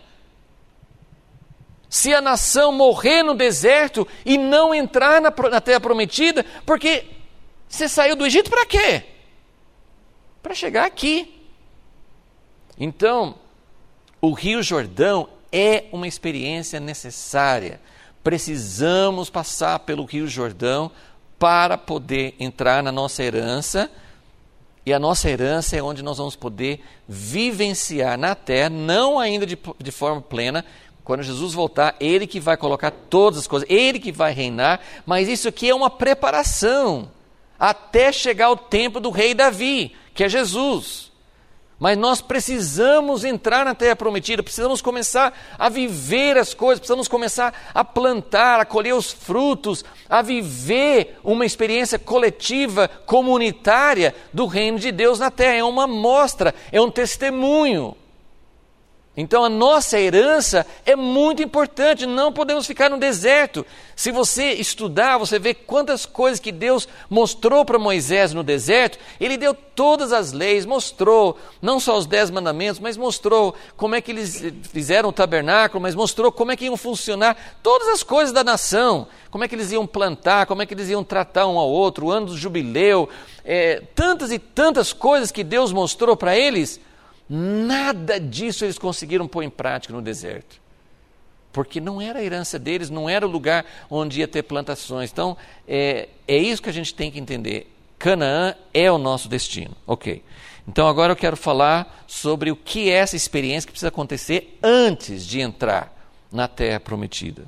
Se a nação morrer no deserto e não entrar na, na terra prometida, porque você saiu do Egito para quê? Para chegar aqui. Então, o Rio Jordão é uma experiência necessária. Precisamos passar pelo Rio Jordão para poder entrar na nossa herança E a nossa herança é onde nós vamos poder vivenciar na terra, não ainda de, de forma plena. Quando Jesus voltar, Ele que vai colocar todas as coisas, Ele que vai reinar, mas isso aqui é uma preparação até chegar o tempo do rei Davi, que é Jesus. Mas nós precisamos entrar na terra prometida, precisamos começar a viver as coisas, precisamos começar a plantar, a colher os frutos, a viver uma experiência coletiva, comunitária do reino de Deus na terra. É uma mostra, é um testemunho. Então a nossa herança é muito importante, não podemos ficar no deserto. Se você estudar, você vê quantas coisas que Deus mostrou para Moisés no deserto. Ele deu todas as leis, mostrou não só os dez mandamentos, mas mostrou como é que eles fizeram o tabernáculo, mas mostrou como é que iam funcionar todas as coisas da nação, como é que eles iam plantar, como é que eles iam tratar um ao outro, o ano do jubileu, é, tantas e tantas coisas que Deus mostrou para eles. Nada disso eles conseguiram pôr em prática no deserto, porque não era a herança deles, não era o lugar onde ia ter plantações. Então, é, é isso que a gente tem que entender. Canaã é o nosso destino. Ok. Então, agora eu quero falar sobre o que é essa experiência que precisa acontecer antes de entrar na terra prometida.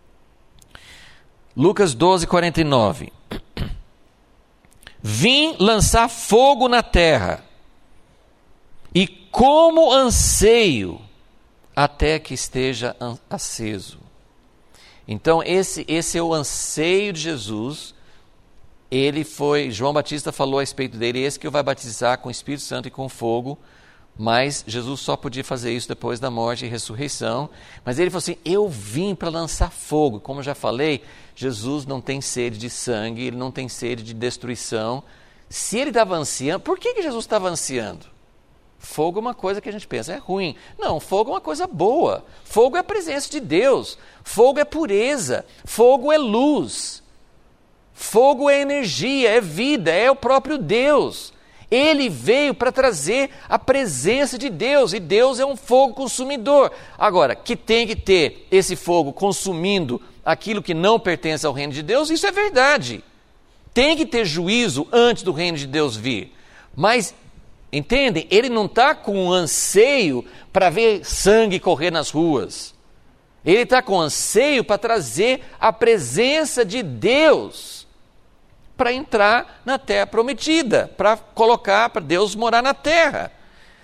Lucas doze, quarenta e nove. Vim lançar fogo na terra, e como anseio até que esteja aceso. Então esse, esse é o anseio de Jesus. Ele foi, João Batista falou a respeito dele, esse que vai batizar com o Espírito Santo e com fogo, mas Jesus só podia fazer isso depois da morte e ressurreição. Mas ele falou assim, eu vim para lançar fogo. Como eu já falei, Jesus não tem sede de sangue, ele não tem sede de destruição. Se ele estava ansiando, por que, que Jesus estava ansiando? Fogo é uma coisa que a gente pensa, é ruim. Não, fogo é uma coisa boa. Fogo é a presença de Deus. Fogo é pureza. Fogo é luz. Fogo é energia, é vida, é o próprio Deus. Ele veio para trazer a presença de Deus, e Deus é um fogo consumidor. Agora, que tem que ter esse fogo consumindo aquilo que não pertence ao reino de Deus, isso é verdade. Tem que ter juízo antes do reino de Deus vir. Mas entendem? Ele não está com um anseio para ver sangue correr nas ruas. Ele está com anseio para trazer a presença de Deus para entrar na terra prometida, para colocar, para Deus morar na terra.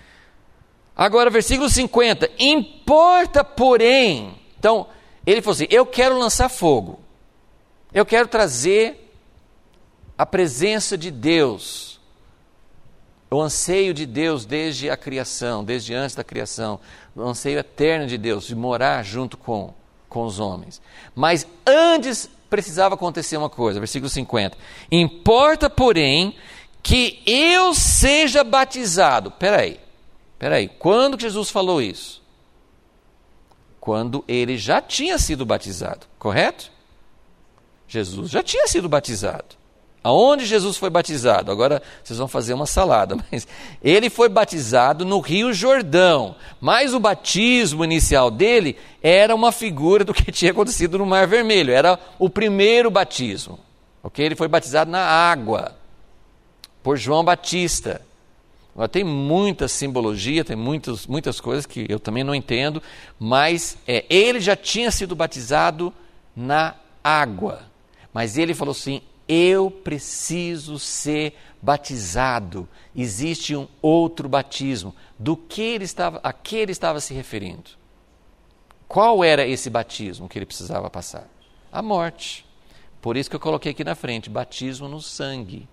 Agora, versículo cinquenta. Importa, porém... Então, ele falou assim, eu quero lançar fogo. Eu quero trazer a presença de Deus. O anseio de Deus desde a criação, desde antes da criação, o anseio eterno de Deus, de morar junto com, com os homens. Mas antes precisava acontecer uma coisa, versículo cinquenta. Importa, porém, que eu seja batizado. Peraí, peraí, quando que Jesus falou isso? Quando ele já tinha sido batizado, correto? Jesus já tinha sido batizado. Aonde Jesus foi batizado? Agora vocês vão fazer uma salada, mas ele foi batizado no Rio Jordão, mas o batismo inicial dele era uma figura do que tinha acontecido no Mar Vermelho, era o primeiro batismo, ok? Ele foi batizado na água, por João Batista. Agora, tem muita simbologia, tem muitas, muitas coisas que eu também não entendo, mas é, ele já tinha sido batizado na água, mas ele falou assim, eu preciso ser batizado. Existe um outro batismo. Do que ele estava, a que ele estava se referindo? Qual era esse batismo que ele precisava passar? A morte. Por isso que eu coloquei aqui na frente, batismo no sangue.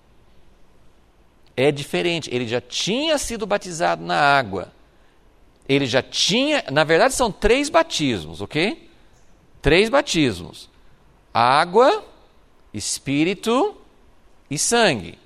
É diferente, ele já tinha sido batizado na água. Ele já tinha, na verdade são três batismos, ok? Três batismos. Água, Espírito e sangue.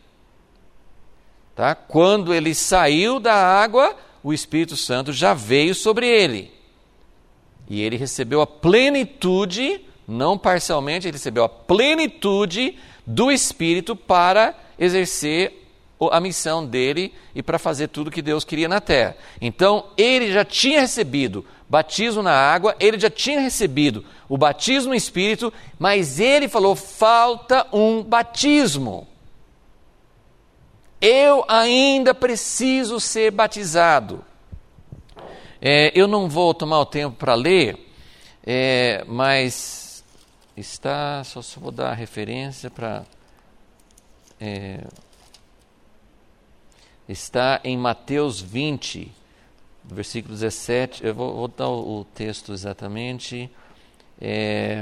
Tá? Quando ele saiu da água, o Espírito Santo já veio sobre ele. E ele recebeu a plenitude, não parcialmente, ele recebeu a plenitude do Espírito para exercer a missão dele e para fazer tudo que Deus queria na terra. Então, ele já tinha recebido batismo na água, ele já tinha recebido o batismo no Espírito, mas ele falou, falta um batismo. eu ainda preciso ser batizado. É, eu não vou tomar o tempo para ler, é, mas está, só, só vou dar a referência para... É, está em Mateus vinte, versículo dezessete, eu vou, vou dar o, o texto exatamente. É,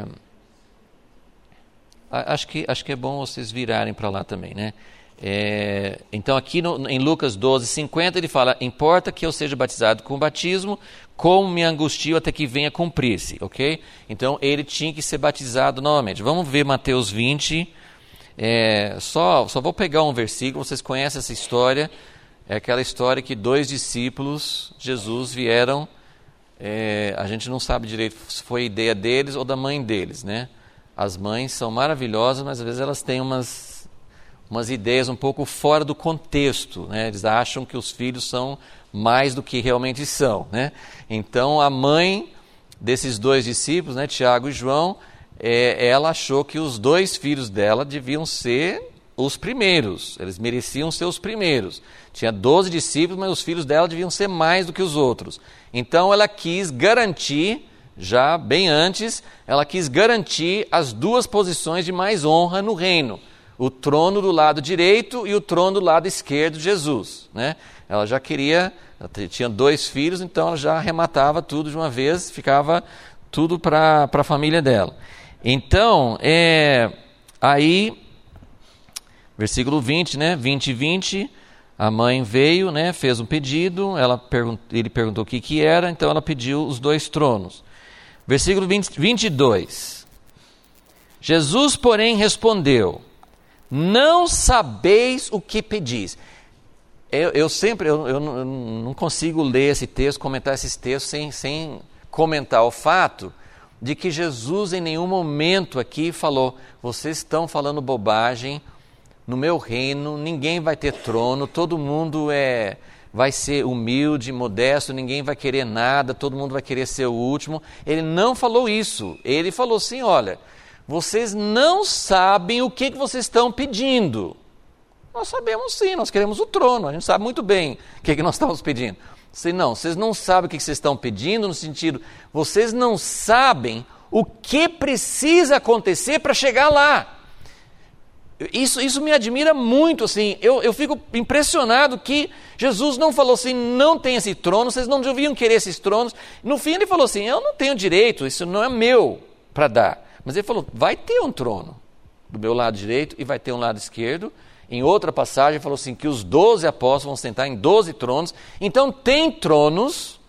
acho, que, acho que é bom vocês virarem para lá também, né? É, então aqui no, em Lucas doze, cinquenta, ele fala: importa que eu seja batizado com o batismo, como me angustio até que venha cumprir-se, ok? Então ele tinha que ser batizado novamente. Vamos ver Mateus vinte, é, só, só vou pegar um versículo, vocês conhecem essa história, é aquela história que dois discípulos de Jesus vieram, é, a gente não sabe direito se foi ideia deles ou da mãe deles, né? As mães são maravilhosas, mas às vezes elas têm umas... umas ideias um pouco fora do contexto, né? Eles acham que os filhos são mais do que realmente são, né? Então a mãe desses dois discípulos, né, Tiago e João, é, ela achou que os dois filhos dela deviam ser os primeiros, eles mereciam ser os primeiros. Tinha doze discípulos, mas os filhos dela deviam ser mais do que os outros. Então ela quis garantir, já bem antes, ela quis garantir as duas posições de mais honra no reino. O trono do lado direito e o trono do lado esquerdo de Jesus, né? Ela já queria, ela tinha dois filhos, então ela já arrematava tudo de uma vez, ficava tudo para a família dela. Então, é, aí, versículo vinte, né? vinte e vinte, a mãe veio, né? Fez um pedido, ela pergun- ele perguntou o que, que era, então ela pediu os dois tronos. Versículo vinte, vinte e dois, Jesus, porém, respondeu: não sabeis o que pedis. Eu, eu sempre, eu, eu não consigo ler esse texto, comentar esses textos sem, sem comentar o fato de que Jesus em nenhum momento aqui falou: vocês estão falando bobagem, no meu reino ninguém vai ter trono, todo mundo é, vai ser humilde, modesto, ninguém vai querer nada, todo mundo vai querer ser o último. Ele não falou isso, ele falou assim: olha, vocês não sabem o que, que vocês estão pedindo. Nós sabemos sim, nós queremos o trono, a gente sabe muito bem o que, que nós estamos pedindo. Você, não, vocês não sabem o que, que vocês estão pedindo, no sentido, vocês não sabem o que precisa acontecer para chegar lá. Isso, isso me admira muito, assim, eu, eu fico impressionado que Jesus não falou assim: não tem esse trono, vocês não deviam querer esses tronos. No fim ele falou assim: eu não tenho direito, isso não é meu para dar. Mas ele falou: vai ter um trono do meu lado direito e vai ter um lado esquerdo. Em outra passagem ele falou assim, que os doze apóstolos vão sentar em doze tronos. Então tem tronos,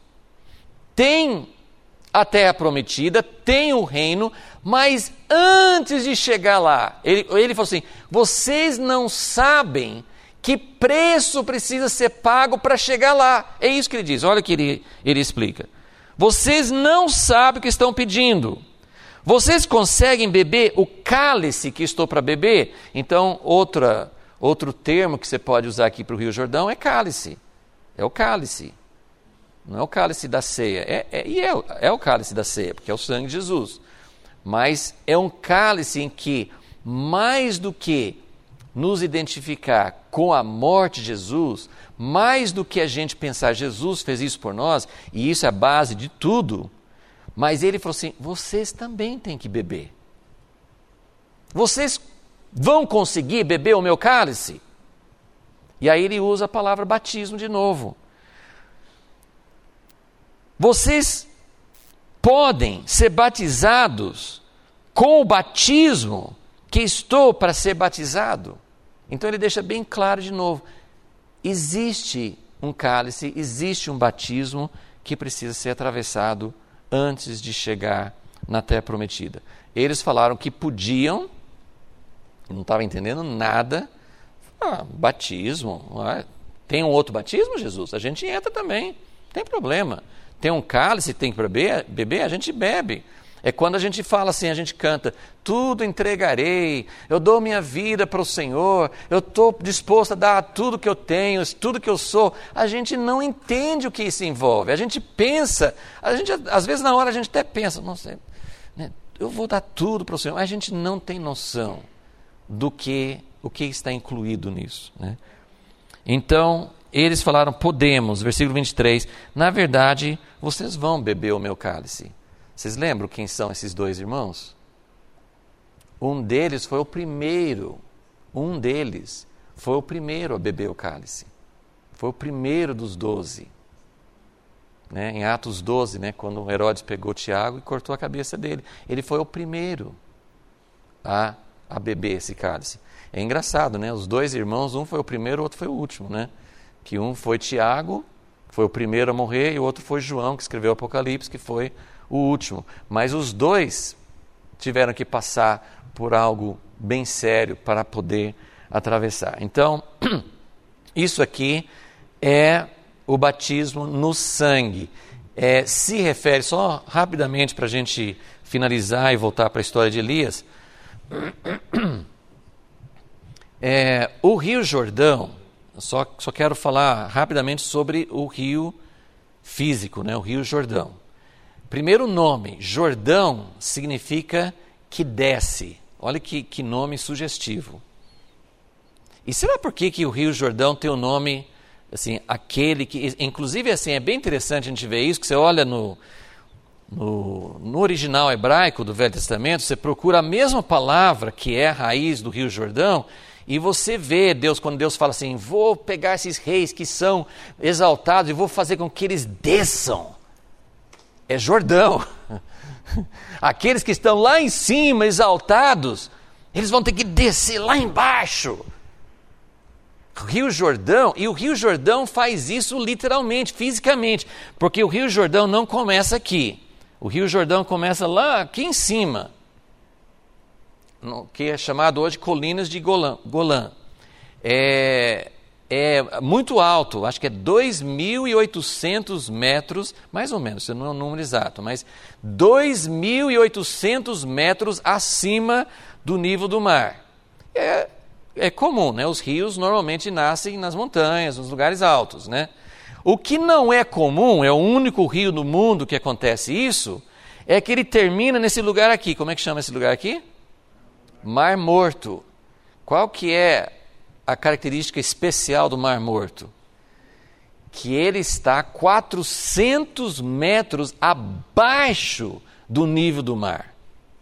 tem a terra prometida, tem o reino, mas antes de chegar lá, ele, ele falou assim: vocês não sabem que preço precisa ser pago para chegar lá. É isso que ele diz, olha o que ele, ele explica. Vocês não sabem o que estão pedindo. Vocês conseguem beber o cálice que estou para beber? Então, outra, outro termo que você pode usar aqui para o Rio Jordão é cálice. É o cálice. Não é o cálice da ceia. É, é, e é, é o cálice da ceia, porque é o sangue de Jesus. Mas é um cálice em que, mais do que nos identificar com a morte de Jesus, mais do que a gente pensar, Jesus fez isso por nós, e isso é a base de tudo, mas ele falou assim: vocês também têm que beber. Vocês vão conseguir beber o meu cálice? E aí ele usa a palavra batismo de novo. Vocês podem ser batizados com o batismo que estou para ser batizado. Então ele deixa bem claro de novo: existe um cálice, existe um batismo que precisa ser atravessado antes de chegar na terra prometida. Eles falaram que podiam, não estava entendendo nada. Ah, batismo, ah, tem um outro batismo, Jesus? A gente entra também, não tem problema. Tem um cálice, tem que beber, beber, a gente bebe. É quando a gente fala assim, a gente canta: tudo entregarei, eu dou minha vida para o Senhor, eu estou disposto a dar tudo que eu tenho, tudo que eu sou. A gente não entende o que isso envolve, a gente pensa, a gente, às vezes na hora a gente até pensa, não sei, né, eu vou dar tudo para o Senhor, mas a gente não tem noção do que, o que está incluído nisso, né? Então, eles falaram, podemos, versículo vinte e três, na verdade, vocês vão beber o meu cálice. Vocês lembram quem são esses dois irmãos? Um deles foi o primeiro, um deles foi o primeiro a beber o cálice. Foi o primeiro dos doze. Né? Em Atos doze, né? Quando Herodes pegou Tiago e cortou a cabeça dele. Ele foi o primeiro a, a beber esse cálice. É engraçado, né? Os dois irmãos, um foi o primeiro, o outro foi o último, né? Que um foi Tiago, foi o primeiro a morrer, e o outro foi João, que escreveu o Apocalipse, que foi o último. Mas os dois tiveram que passar por algo bem sério para poder atravessar. Então, isso aqui é o batismo no sangue. É, se refere, só rapidamente para a gente finalizar e voltar para a história de Elias, é, o Rio Jordão, só, só quero falar rapidamente sobre o rio físico, né, o Rio Jordão. Primeiro nome, Jordão, significa que desce. Olha que, que nome sugestivo. E será por que, que o Rio Jordão tem o nome, assim, aquele que... Inclusive, assim, é bem interessante a gente ver isso, que você olha no, no, no original hebraico do Velho Testamento, você procura a mesma palavra que é a raiz do Rio Jordão, e você vê Deus, quando Deus fala assim, vou pegar esses reis que são exaltados e vou fazer com que eles desçam. É Jordão. Aqueles que estão lá em cima, exaltados, eles vão ter que descer lá embaixo. Rio Jordão, e o Rio Jordão faz isso literalmente, fisicamente, porque o Rio Jordão não começa aqui. O Rio Jordão começa lá aqui em cima, no, que é chamado hoje Colinas de Golã. Golã. É, é muito alto, acho que é dois mil e oitocentos metros, mais ou menos, não é o número exato, mas dois mil e oitocentos metros acima do nível do mar. É, é comum, né? Os rios normalmente nascem nas montanhas, nos lugares altos, né? O que não é comum, é o único rio no mundo que acontece isso, é que ele termina nesse lugar aqui. Como é que chama esse lugar aqui? Mar Morto. Qual que é a característica especial do Mar Morto? Que ele está quatrocentos metros abaixo do nível do mar.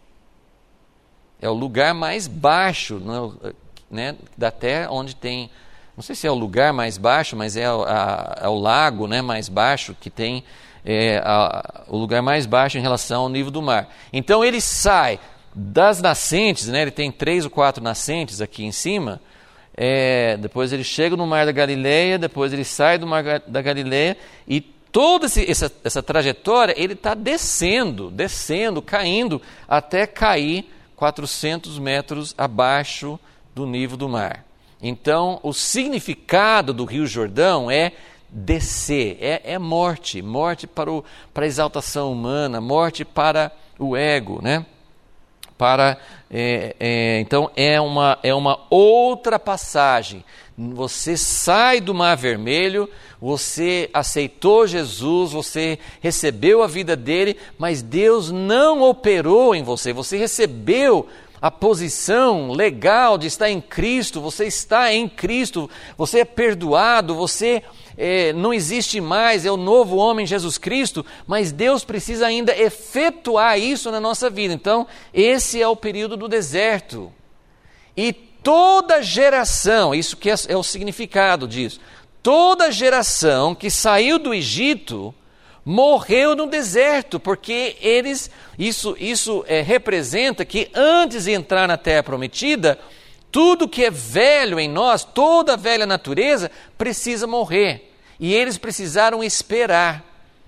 É o lugar mais baixo, né, da Terra, onde tem, não sei se é o lugar mais baixo, mas é, a, a, é o lago, né, mais baixo, que tem é, a, o lugar mais baixo em relação ao nível do mar. Então ele sai das nascentes, né, ele tem três ou quatro nascentes aqui em cima. É, depois ele chega no Mar da Galileia, depois ele sai do Mar da Galileia, e toda esse, essa, essa trajetória ele está descendo, descendo, caindo, até cair quatrocentos metros abaixo do nível do mar. Então, o significado do Rio Jordão é descer, é, é morte, morte para, o, para a exaltação humana, morte para o ego, né? Para, é, é, então é uma, é uma outra passagem. Você sai do Mar Vermelho, você aceitou Jesus, você recebeu a vida dele, mas Deus não operou em você. Você recebeu a posição legal de estar em Cristo, você está em Cristo, você é perdoado, você é, não existe mais, é o novo homem Jesus Cristo, mas Deus precisa ainda efetuar isso na nossa vida. Então, esse é o período do deserto. E toda geração, isso que é, é o significado disso, toda geração que saiu do Egito morreu no deserto, porque eles, isso, isso é, representa que antes de entrar na Terra Prometida, tudo que é velho em nós, toda a velha natureza, precisa morrer. E eles precisaram esperar.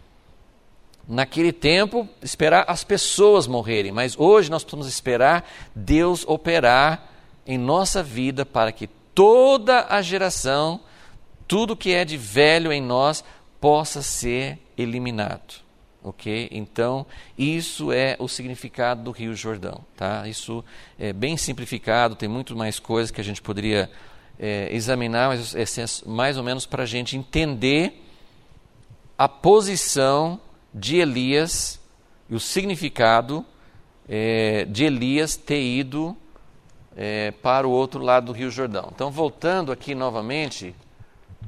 Naquele tempo, esperar as pessoas morrerem. Mas hoje nós precisamos esperar Deus operar em nossa vida para que toda a geração, tudo que é de velho em nós, possa ser eliminado. Ok? Então, isso é o significado do Rio Jordão. Tá? Isso é bem simplificado, tem muito mais coisas que a gente poderia é, examinar, mas é, é mais ou menos para a gente entender a posição de Elias e o significado é, de Elias ter ido é, para o outro lado do Rio Jordão. Então, voltando aqui novamente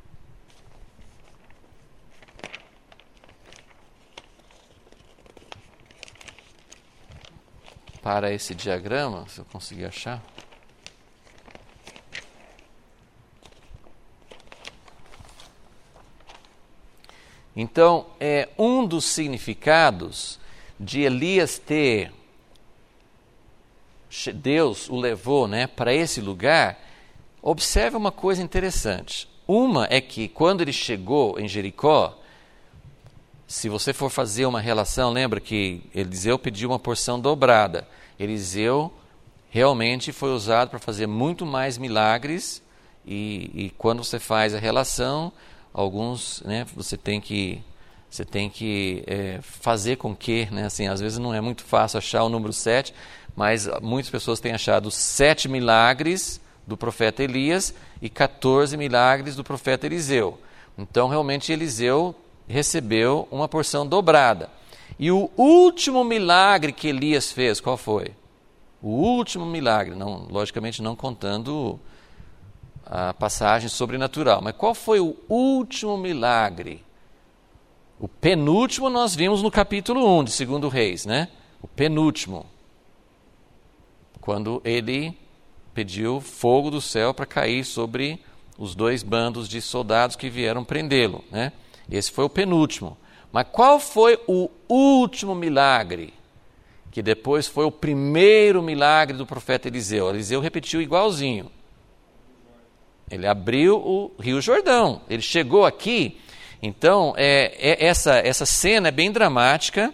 para esse diagrama, se eu conseguir achar. Então, é um dos significados de Elias ter, Deus o levou, né, para esse lugar. Observe uma coisa interessante. Uma é que quando ele chegou em Jericó, se você for fazer uma relação, lembra que Eliseu pediu uma porção dobrada. Eliseu realmente foi usado para fazer muito mais milagres, e, e quando você faz a relação, alguns, né, você tem que, você tem que é, fazer com que, né, assim, às vezes não é muito fácil achar o número sete, mas muitas pessoas têm achado sete milagres do profeta Elias e quatorze milagres do profeta Eliseu. Então, realmente, Eliseu recebeu uma porção dobrada. E o último milagre que Elias fez, qual foi? O último milagre, não, logicamente não contando a passagem sobrenatural, mas qual foi o último milagre? O penúltimo nós vimos no capítulo um de Segundo Reis, né? O penúltimo, quando ele pediu fogo do céu para cair sobre os dois bandos de soldados que vieram prendê-lo, né? Esse foi o penúltimo. Mas qual foi o último milagre? Que depois foi o primeiro milagre do profeta Eliseu. Eliseu repetiu igualzinho. Ele abriu o Rio Jordão. Ele chegou aqui. Então, é, é, essa, essa cena é bem dramática.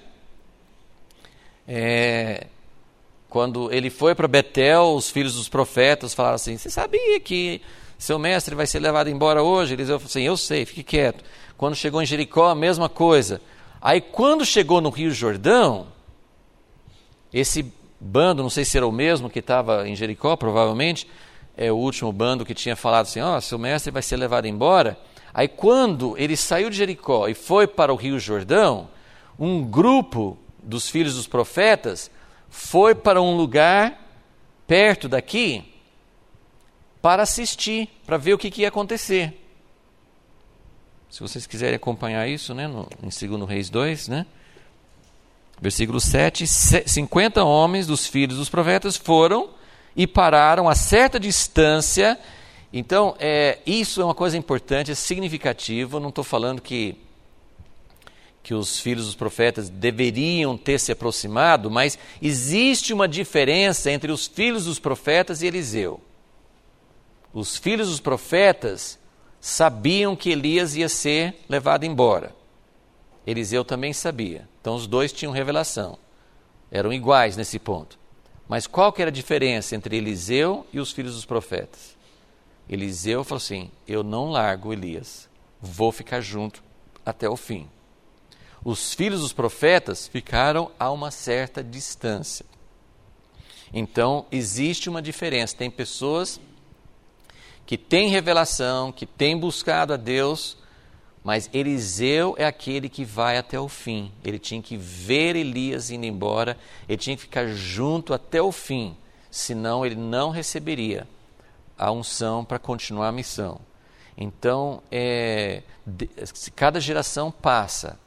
É, quando ele foi para Betel, os filhos dos profetas falaram assim: você sabia que seu mestre vai ser levado embora hoje? Eliseu falou assim: eu sei, fique quieto. Quando chegou em Jericó, a mesma coisa. Aí quando chegou no Rio Jordão, esse bando, não sei se era o mesmo que estava em Jericó, provavelmente, é o último bando que tinha falado assim: ó, oh, seu mestre vai ser levado embora. Aí quando ele saiu de Jericó e foi para o Rio Jordão, um grupo dos filhos dos profetas foi para um lugar perto daqui para assistir, para ver o que, que ia acontecer. Se vocês quiserem acompanhar isso, né, no, em Segundo Reis dois, né? Versículo sete, cinquenta homens dos filhos dos profetas foram e pararam a certa distância. Então, é, isso é uma coisa importante, é significativo. Não estou falando que, que os filhos dos profetas deveriam ter se aproximado, mas existe uma diferença entre os filhos dos profetas e Eliseu. Os filhos dos profetas sabiam que Elias ia ser levado embora. Eliseu também sabia. Então os dois tinham revelação. Eram iguais nesse ponto. Mas qual que era a diferença entre Eliseu e os filhos dos profetas? Eliseu falou assim: eu não largo Elias, vou ficar junto até o fim. Os filhos dos profetas ficaram a uma certa distância. Então existe uma diferença. Tem pessoas que têm revelação, que têm buscado a Deus, mas Eliseu é aquele que vai até o fim. Ele tinha que ver Elias indo embora, ele tinha que ficar junto até o fim, senão ele não receberia a unção para continuar a missão. Então, é, de, cada geração passa.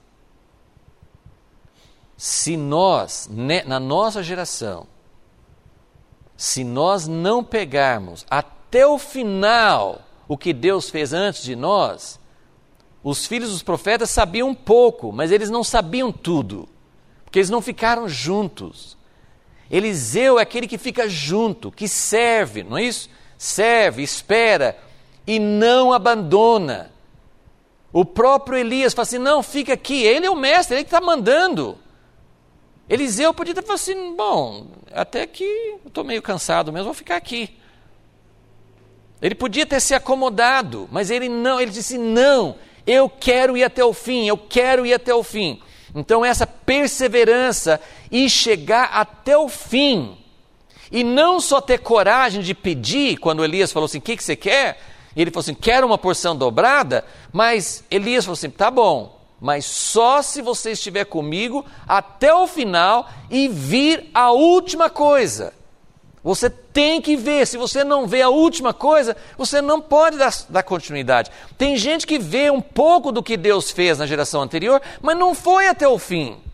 Se nós, né, na nossa geração, se nós não pegarmos até o final o que Deus fez antes de nós, os filhos dos profetas sabiam um pouco, mas eles não sabiam tudo, porque eles não ficaram juntos. Eliseu é aquele que fica junto, que serve, não é isso? Serve, espera e não abandona. O próprio Elias fala assim: não, fica aqui, ele é o mestre, ele que está mandando. Eliseu podia ter falado assim: bom, até que eu estou meio cansado mesmo, vou ficar aqui. Ele podia ter se acomodado, mas ele não, ele disse: não, eu quero ir até o fim, eu quero ir até o fim. Então essa perseverança e chegar até o fim, e não só ter coragem de pedir, quando Elias falou assim: o que, que você quer? E ele falou assim: quero uma porção dobrada, mas Elias falou assim: tá bom, mas só se você estiver comigo até o final e vir a última coisa. Você tem que ver. Se você não vê a última coisa, você não pode dar, dar continuidade. Tem gente que vê um pouco do que Deus fez na geração anterior, mas não foi até o fim.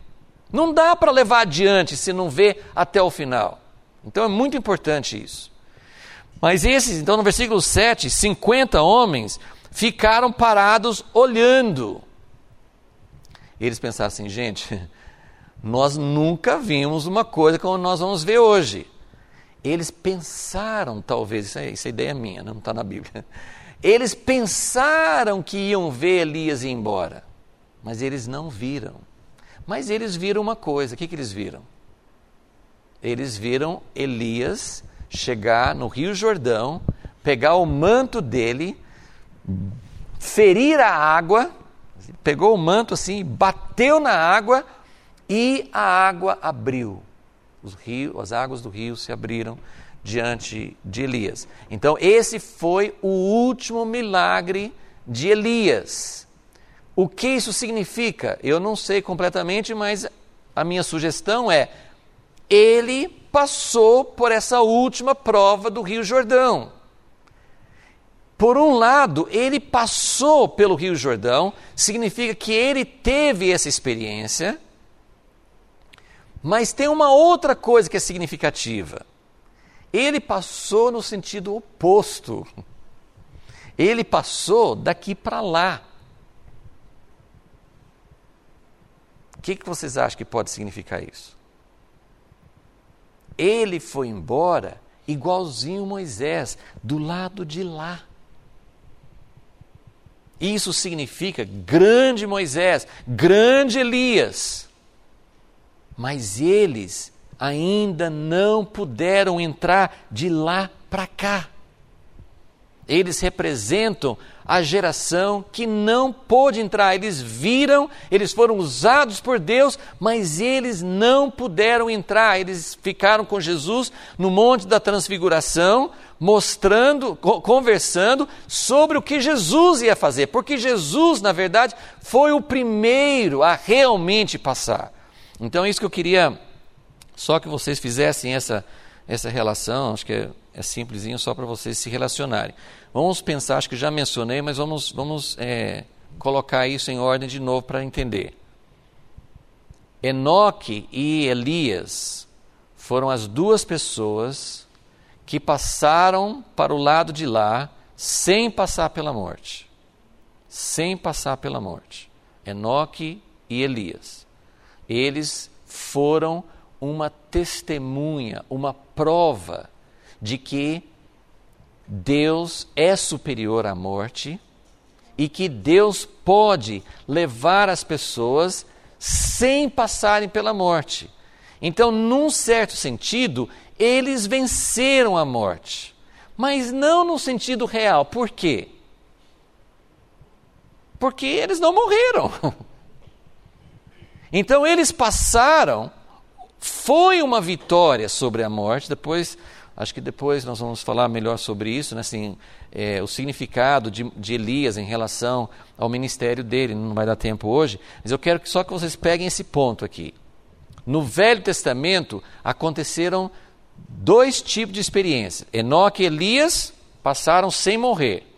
Não dá para levar adiante se não vê até o final. Então é muito importante isso. Mas esses, então no versículo sete, cinquenta homens ficaram parados olhando. Eles pensaram assim, gente, nós nunca vimos uma coisa como nós vamos ver hoje. Eles pensaram, talvez, isso é, isso é ideia minha, não está na Bíblia. Eles pensaram que iam ver Elias ir embora, mas eles não viram. Mas eles viram uma coisa, o que, que eles viram? Eles viram Elias chegar no Rio Jordão, pegar o manto dele, ferir a água, pegou o manto assim, bateu na água e a água abriu. Os rios, as águas do rio se abriram diante de Elias. Então esse foi o último milagre de Elias. O que isso significa? Eu não sei completamente, mas a minha sugestão é, ele passou por essa última prova do Rio Jordão. Por um lado, ele passou pelo Rio Jordão, significa que ele teve essa experiência, mas tem uma outra coisa que é significativa. Ele passou no sentido oposto. Ele passou daqui para lá. O que, que vocês acham que pode significar isso? Ele foi embora igualzinho Moisés, do lado de lá. Isso significa grande Moisés, grande Elias. Mas eles ainda não puderam entrar de lá para cá. Eles representam a geração que não pôde entrar. Eles viram, eles foram usados por Deus, mas eles não puderam entrar. Eles ficaram com Jesus no Monte da Transfiguração, mostrando, conversando sobre o que Jesus ia fazer. Porque Jesus, na verdade, foi o primeiro a realmente passar. Então é isso que eu queria, só que vocês fizessem essa, essa relação, acho que é, é simplesinho só para vocês se relacionarem. Vamos pensar, acho que já mencionei, mas vamos, vamos é, colocar isso em ordem de novo para entender. Enoque e Elias foram as duas pessoas que passaram para o lado de lá sem passar pela morte. Sem passar pela morte. Enoque e Elias. Eles foram uma testemunha, uma prova de que Deus é superior à morte e que Deus pode levar as pessoas sem passarem pela morte. Então, num certo sentido, eles venceram a morte, mas não no sentido real. Por quê? Porque eles não morreram. Então eles passaram, foi uma vitória sobre a morte. Depois, acho que depois nós vamos falar melhor sobre isso, né? Assim, é, o significado de, de Elias em relação ao ministério dele, não vai dar tempo hoje, mas eu quero que só que vocês peguem esse ponto aqui. No Velho Testamento aconteceram dois tipos de experiência. Enoque e Elias passaram sem morrer.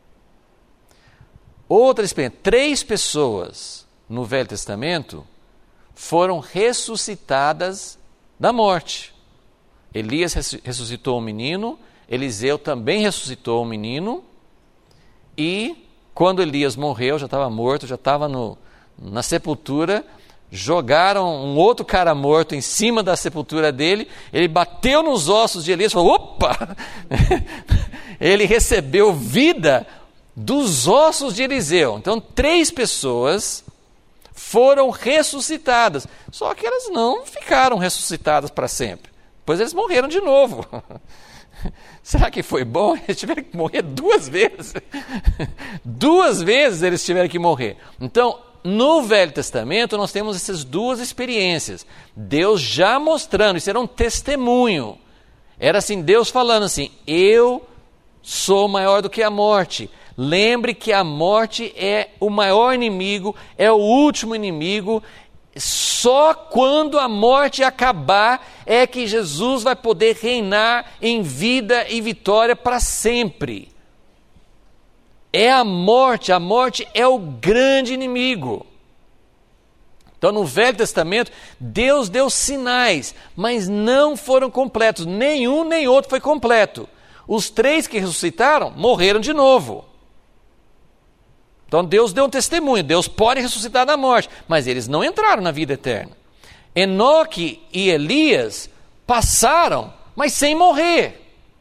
Outra experiência, três pessoas no Velho Testamento foram ressuscitadas da morte. Elias ressuscitou um menino, Eliseu também ressuscitou um menino, e quando Elias morreu, já estava morto, já estava no, na sepultura, jogaram um outro cara morto em cima da sepultura dele, ele bateu nos ossos de Elias e falou, opa! Ele recebeu vida dos ossos de Eliseu. Então, três pessoas foram ressuscitadas, só que elas não ficaram ressuscitadas para sempre, pois eles morreram de novo. Será que foi bom? Eles tiveram que morrer duas vezes. Duas vezes eles tiveram que morrer. Então, no Velho Testamento, nós temos essas duas experiências. Deus já mostrando, isso era um testemunho. Era assim, Deus falando assim, eu sou maior do que a morte. Lembre que a morte é o maior inimigo, é o último inimigo. Só quando a morte acabar é que Jesus vai poder reinar em vida e vitória para sempre. É a morte, a morte é o grande inimigo. Então, no Velho Testamento, Deus deu sinais, mas não foram completos. Nenhum nem outro foi completo. Os três que ressuscitaram morreram de novo. Então, Deus deu um testemunho. Deus pode ressuscitar da morte, mas eles não entraram na vida eterna. Enoque e Elias passaram, mas sem morrer.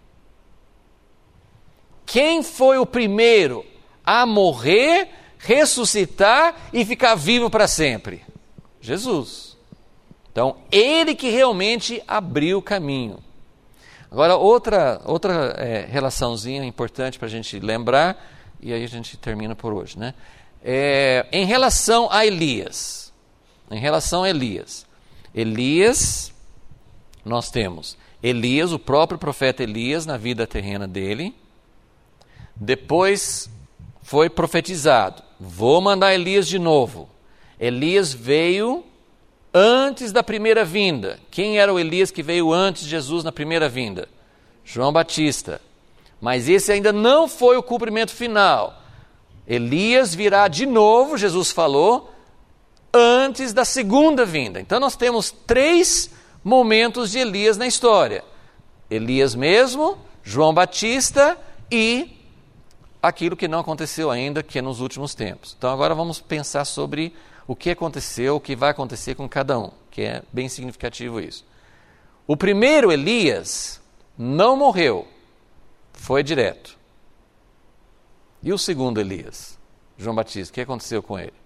Quem foi o primeiro a morrer, ressuscitar e ficar vivo para sempre? Jesus. Então, ele que realmente abriu o caminho. Agora, outra, outra é, relaçãozinha importante para a gente lembrar, e aí a gente termina por hoje, né? É, em relação a Elias, em relação a Elias, Elias, nós temos Elias, o próprio profeta Elias, na vida terrena dele, depois foi profetizado, vou mandar Elias de novo. Elias veio antes da primeira vinda. Quem era o Elias que veio antes de Jesus na primeira vinda? João Batista. Mas esse ainda não foi o cumprimento final. Elias virá de novo, Jesus falou, antes da segunda vinda. Então nós temos três momentos de Elias na história. Elias mesmo, João Batista e aquilo que não aconteceu ainda, que é nos últimos tempos. Então agora vamos pensar sobre o que aconteceu, o que vai acontecer com cada um, que é bem significativo isso. O primeiro Elias não morreu, foi direto. E o segundo Elias, João Batista, o que aconteceu com ele?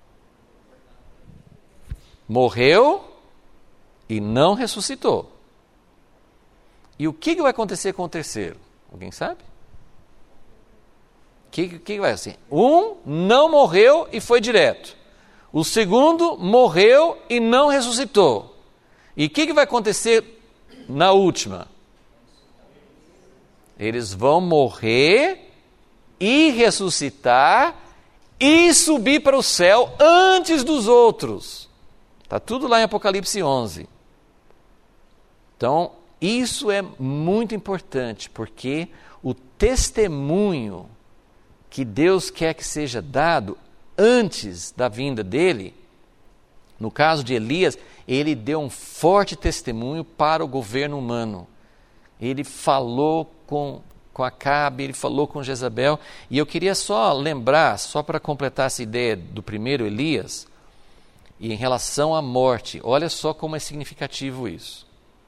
Morreu e não ressuscitou. E o que vai acontecer com o terceiro? Alguém sabe? O que, que vai assim? Um não morreu e foi direto. O segundo morreu e não ressuscitou. E o que, que vai acontecer na última? Eles vão morrer e ressuscitar e subir para o céu antes dos outros. Está tudo lá em Apocalipse onze. Então, isso é muito importante, porque o testemunho que Deus quer que seja dado antes da vinda dele, no caso de Elias, ele deu um forte testemunho para o governo humano. Ele falou com, com Acabe, ele falou com Jezabel, e eu queria só lembrar, só para completar essa ideia do primeiro Elias, e em relação à morte, olha só como é significativo isso.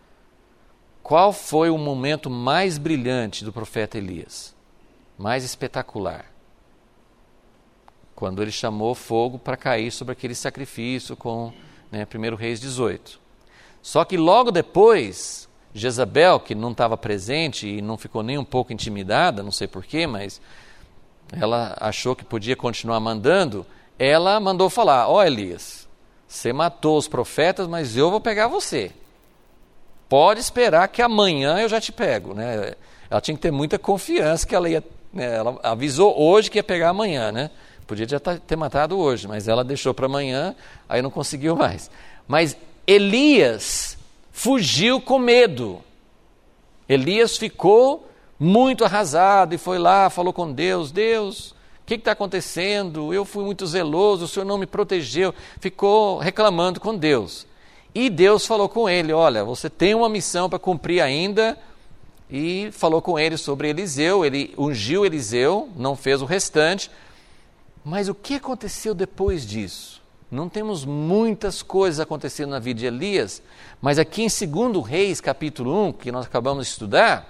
Qual foi o momento mais brilhante do profeta Elias? Mais espetacular? Quando ele chamou fogo para cair sobre aquele sacrifício com, né, primeiro Reis dezoito. Só que logo depois, Jezabel, que não estava presente e não ficou nem um pouco intimidada, não sei porquê, mas ela achou que podia continuar mandando, ela mandou falar, ó Elias, você matou os profetas, mas eu vou pegar você. Pode esperar que amanhã eu já te pego. Né? Ela tinha que ter muita confiança que ela ia, né, ela avisou hoje que ia pegar amanhã, né? Podia já ter matado hoje, mas ela deixou para amanhã, aí não conseguiu mais. Mas Elias fugiu com medo. Elias ficou muito arrasado e foi lá, falou com Deus, Deus, o que está acontecendo? Eu fui muito zeloso, o Senhor não me protegeu. Ficou reclamando com Deus. E Deus falou com ele, olha, você tem uma missão para cumprir ainda, e falou com ele sobre Eliseu, ele ungiu Eliseu, não fez o restante. Mas o que aconteceu depois disso? Não temos muitas coisas acontecendo na vida de Elias, mas aqui em segundo Reis, capítulo um, que nós acabamos de estudar,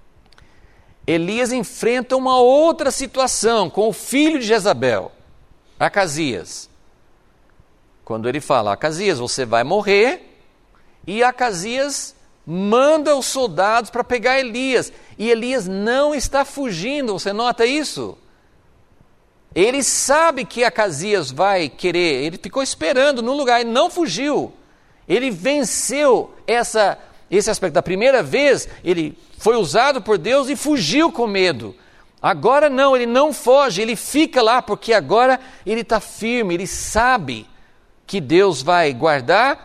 Elias enfrenta uma outra situação com o filho de Jezabel, Acasias. Quando ele fala, Acasias, você vai morrer, e Acasias manda os soldados para pegar Elias, e Elias não está fugindo, você nota isso? Ele sabe que Acasias vai querer, ele ficou esperando no lugar, ele não fugiu. Ele venceu essa, esse aspecto. Da primeira vez, ele foi usado por Deus e fugiu com medo. Agora não, ele não foge, ele fica lá, porque agora ele está firme, ele sabe que Deus vai guardar.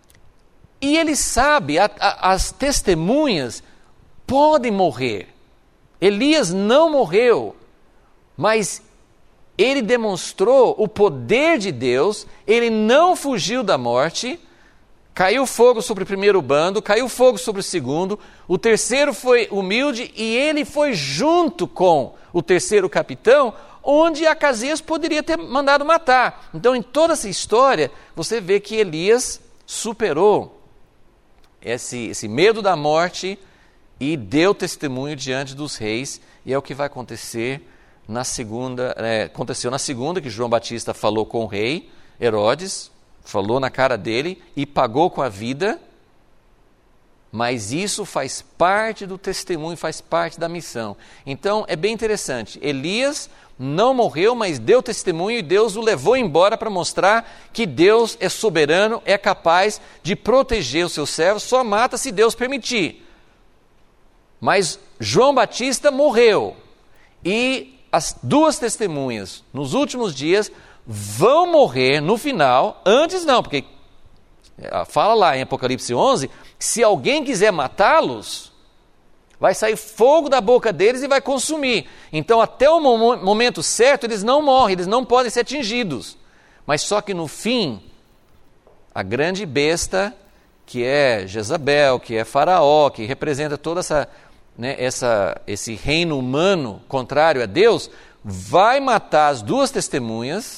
E ele sabe, a, a, as testemunhas podem morrer. Elias não morreu, mas ele demonstrou o poder de Deus, ele não fugiu da morte. Caiu fogo sobre o primeiro bando, caiu fogo sobre o segundo, o terceiro foi humilde e ele foi junto com o terceiro capitão, onde Acasias poderia ter mandado matar. Então, em toda essa história, você vê que Elias superou esse, esse medo da morte e deu testemunho diante dos reis, e é o que vai acontecer na segunda, é, aconteceu na segunda, que João Batista falou com o rei Herodes, falou na cara dele e pagou com a vida, mas isso faz parte do testemunho, faz parte da missão. Então, é bem interessante. Elias não morreu, mas deu testemunho e Deus o levou embora para mostrar que Deus é soberano, é capaz de proteger os seus servos, só mata se Deus permitir. Mas João Batista morreu e as duas testemunhas, nos últimos dias, vão morrer no final. Antes não, porque fala lá em Apocalipse onze, se alguém quiser matá-los, vai sair fogo da boca deles e vai consumir. Então, até o momento certo, eles não morrem, eles não podem ser atingidos. Mas só que no fim, a grande besta, que é Jezabel, que é Faraó, que representa toda essa, né, essa, esse reino humano contrário a Deus, vai matar as duas testemunhas.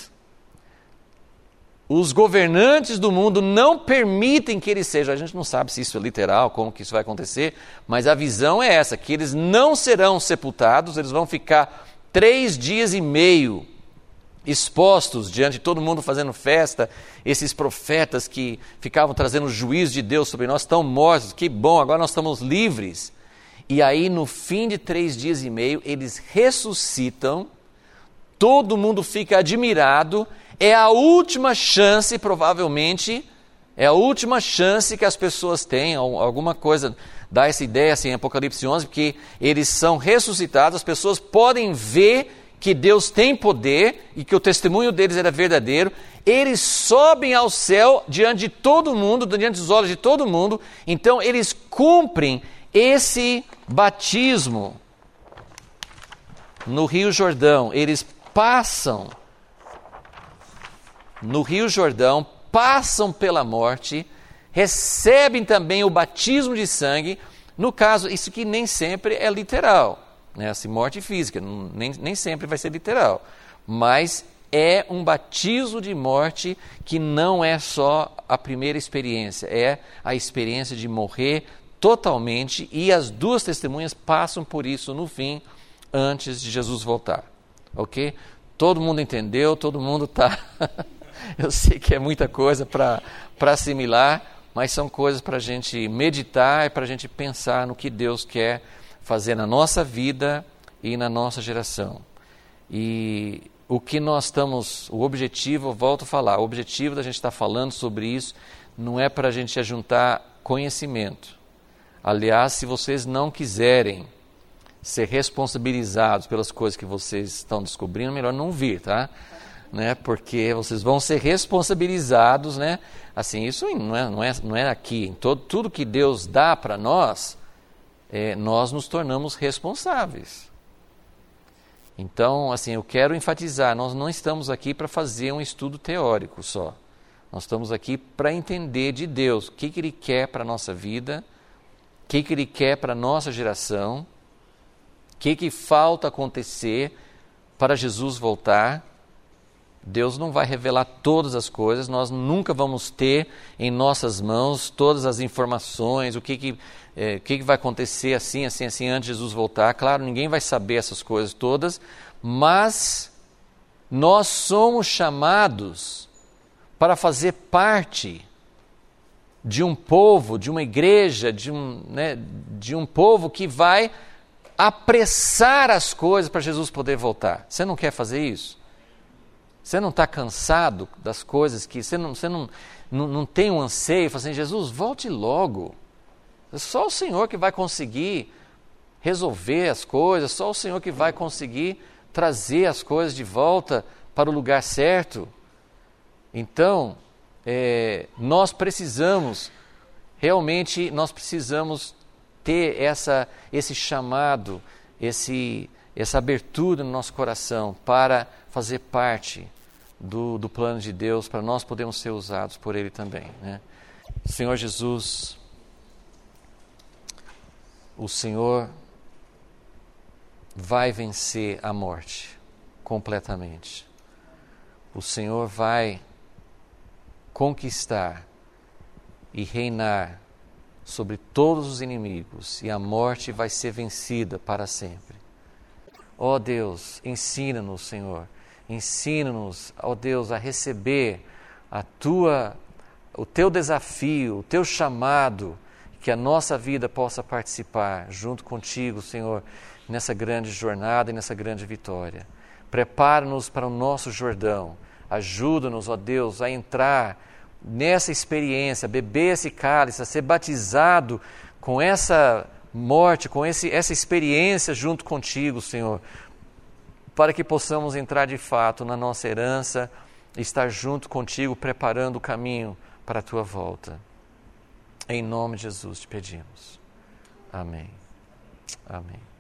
Os governantes do mundo não permitem que eles sejam, a gente não sabe se isso é literal, como que isso vai acontecer, mas a visão é essa, que eles não serão sepultados, eles vão ficar três dias e meio expostos diante de todo mundo fazendo festa. Esses profetas que ficavam trazendo o juízo de Deus sobre nós estão mortos, que bom, agora nós estamos livres. E aí no fim de três dias e meio eles ressuscitam, todo mundo fica admirado. É a última chance, provavelmente, é a última chance que as pessoas têm, alguma coisa, dá essa ideia assim em Apocalipse onze, porque eles são ressuscitados, as pessoas podem ver que Deus tem poder e que o testemunho deles era verdadeiro, eles sobem ao céu diante de todo mundo, diante dos olhos de todo mundo, então eles cumprem esse batismo no Rio Jordão, eles passam no Rio Jordão, passam pela morte, recebem também o batismo de sangue. No caso, isso que nem sempre é literal, né? Assim, morte física, nem, nem sempre vai ser literal, mas é um batismo de morte que não é só a primeira experiência, é a experiência de morrer totalmente, e as duas testemunhas passam por isso no fim, antes de Jesus voltar, ok? Todo mundo entendeu, todo mundo está... Eu sei que é muita coisa para assimilar, mas são coisas para a gente meditar e para a gente pensar no que Deus quer fazer na nossa vida e na nossa geração. E o que nós estamos, o objetivo, eu volto a falar, o objetivo da gente estar falando sobre isso não é para a gente ajuntar conhecimento. Aliás, se vocês não quiserem ser responsabilizados pelas coisas que vocês estão descobrindo, melhor não vir, tá? Né, porque vocês vão ser responsabilizados, né? Assim, isso não é, não é, não é aqui. Em todo, tudo que Deus dá para nós, é, nós nos tornamos responsáveis. Então, assim, eu quero enfatizar, nós não estamos aqui para fazer um estudo teórico só. Nós estamos aqui para entender de Deus o que, que Ele quer para a nossa vida, o que, que Ele quer para a nossa geração, o que, que falta acontecer para Jesus voltar. Deus não vai revelar todas as coisas, nós nunca vamos ter em nossas mãos todas as informações, o que, que, é, o que, que vai acontecer assim, assim, assim, antes de Jesus voltar. Claro, ninguém vai saber essas coisas todas, mas nós somos chamados para fazer parte de um povo, de uma igreja, de um, né, de um povo que vai apressar as coisas para Jesus poder voltar. Você não quer fazer isso? Você não está cansado das coisas que... Você não, você não, não, não tem um anseio, fala assim, Jesus, volte logo. É só o Senhor que vai conseguir resolver as coisas, só o Senhor que vai conseguir trazer as coisas de volta para o lugar certo. Então, é, nós precisamos, realmente, nós precisamos ter essa, esse chamado, esse... essa abertura no nosso coração para fazer parte do, do plano de Deus, para nós podermos ser usados por Ele também, né? Senhor Jesus, o Senhor vai vencer a morte completamente. O Senhor vai conquistar e reinar sobre todos os inimigos, e a morte vai ser vencida para sempre. Ó oh Deus, ensina-nos, Senhor, ensina-nos, ó oh Deus, a receber a tua, o teu desafio, o teu chamado, que a nossa vida possa participar junto contigo, Senhor, nessa grande jornada e nessa grande vitória. Prepara-nos para o nosso Jordão, ajuda-nos, ó Deus, a entrar nessa experiência, beber esse cálice, a ser batizado com essa morte, com esse, essa experiência junto contigo, Senhor, para que possamos entrar de fato na nossa herança e estar junto contigo, preparando o caminho para a tua volta. Em nome de Jesus te pedimos. Amém. Amém.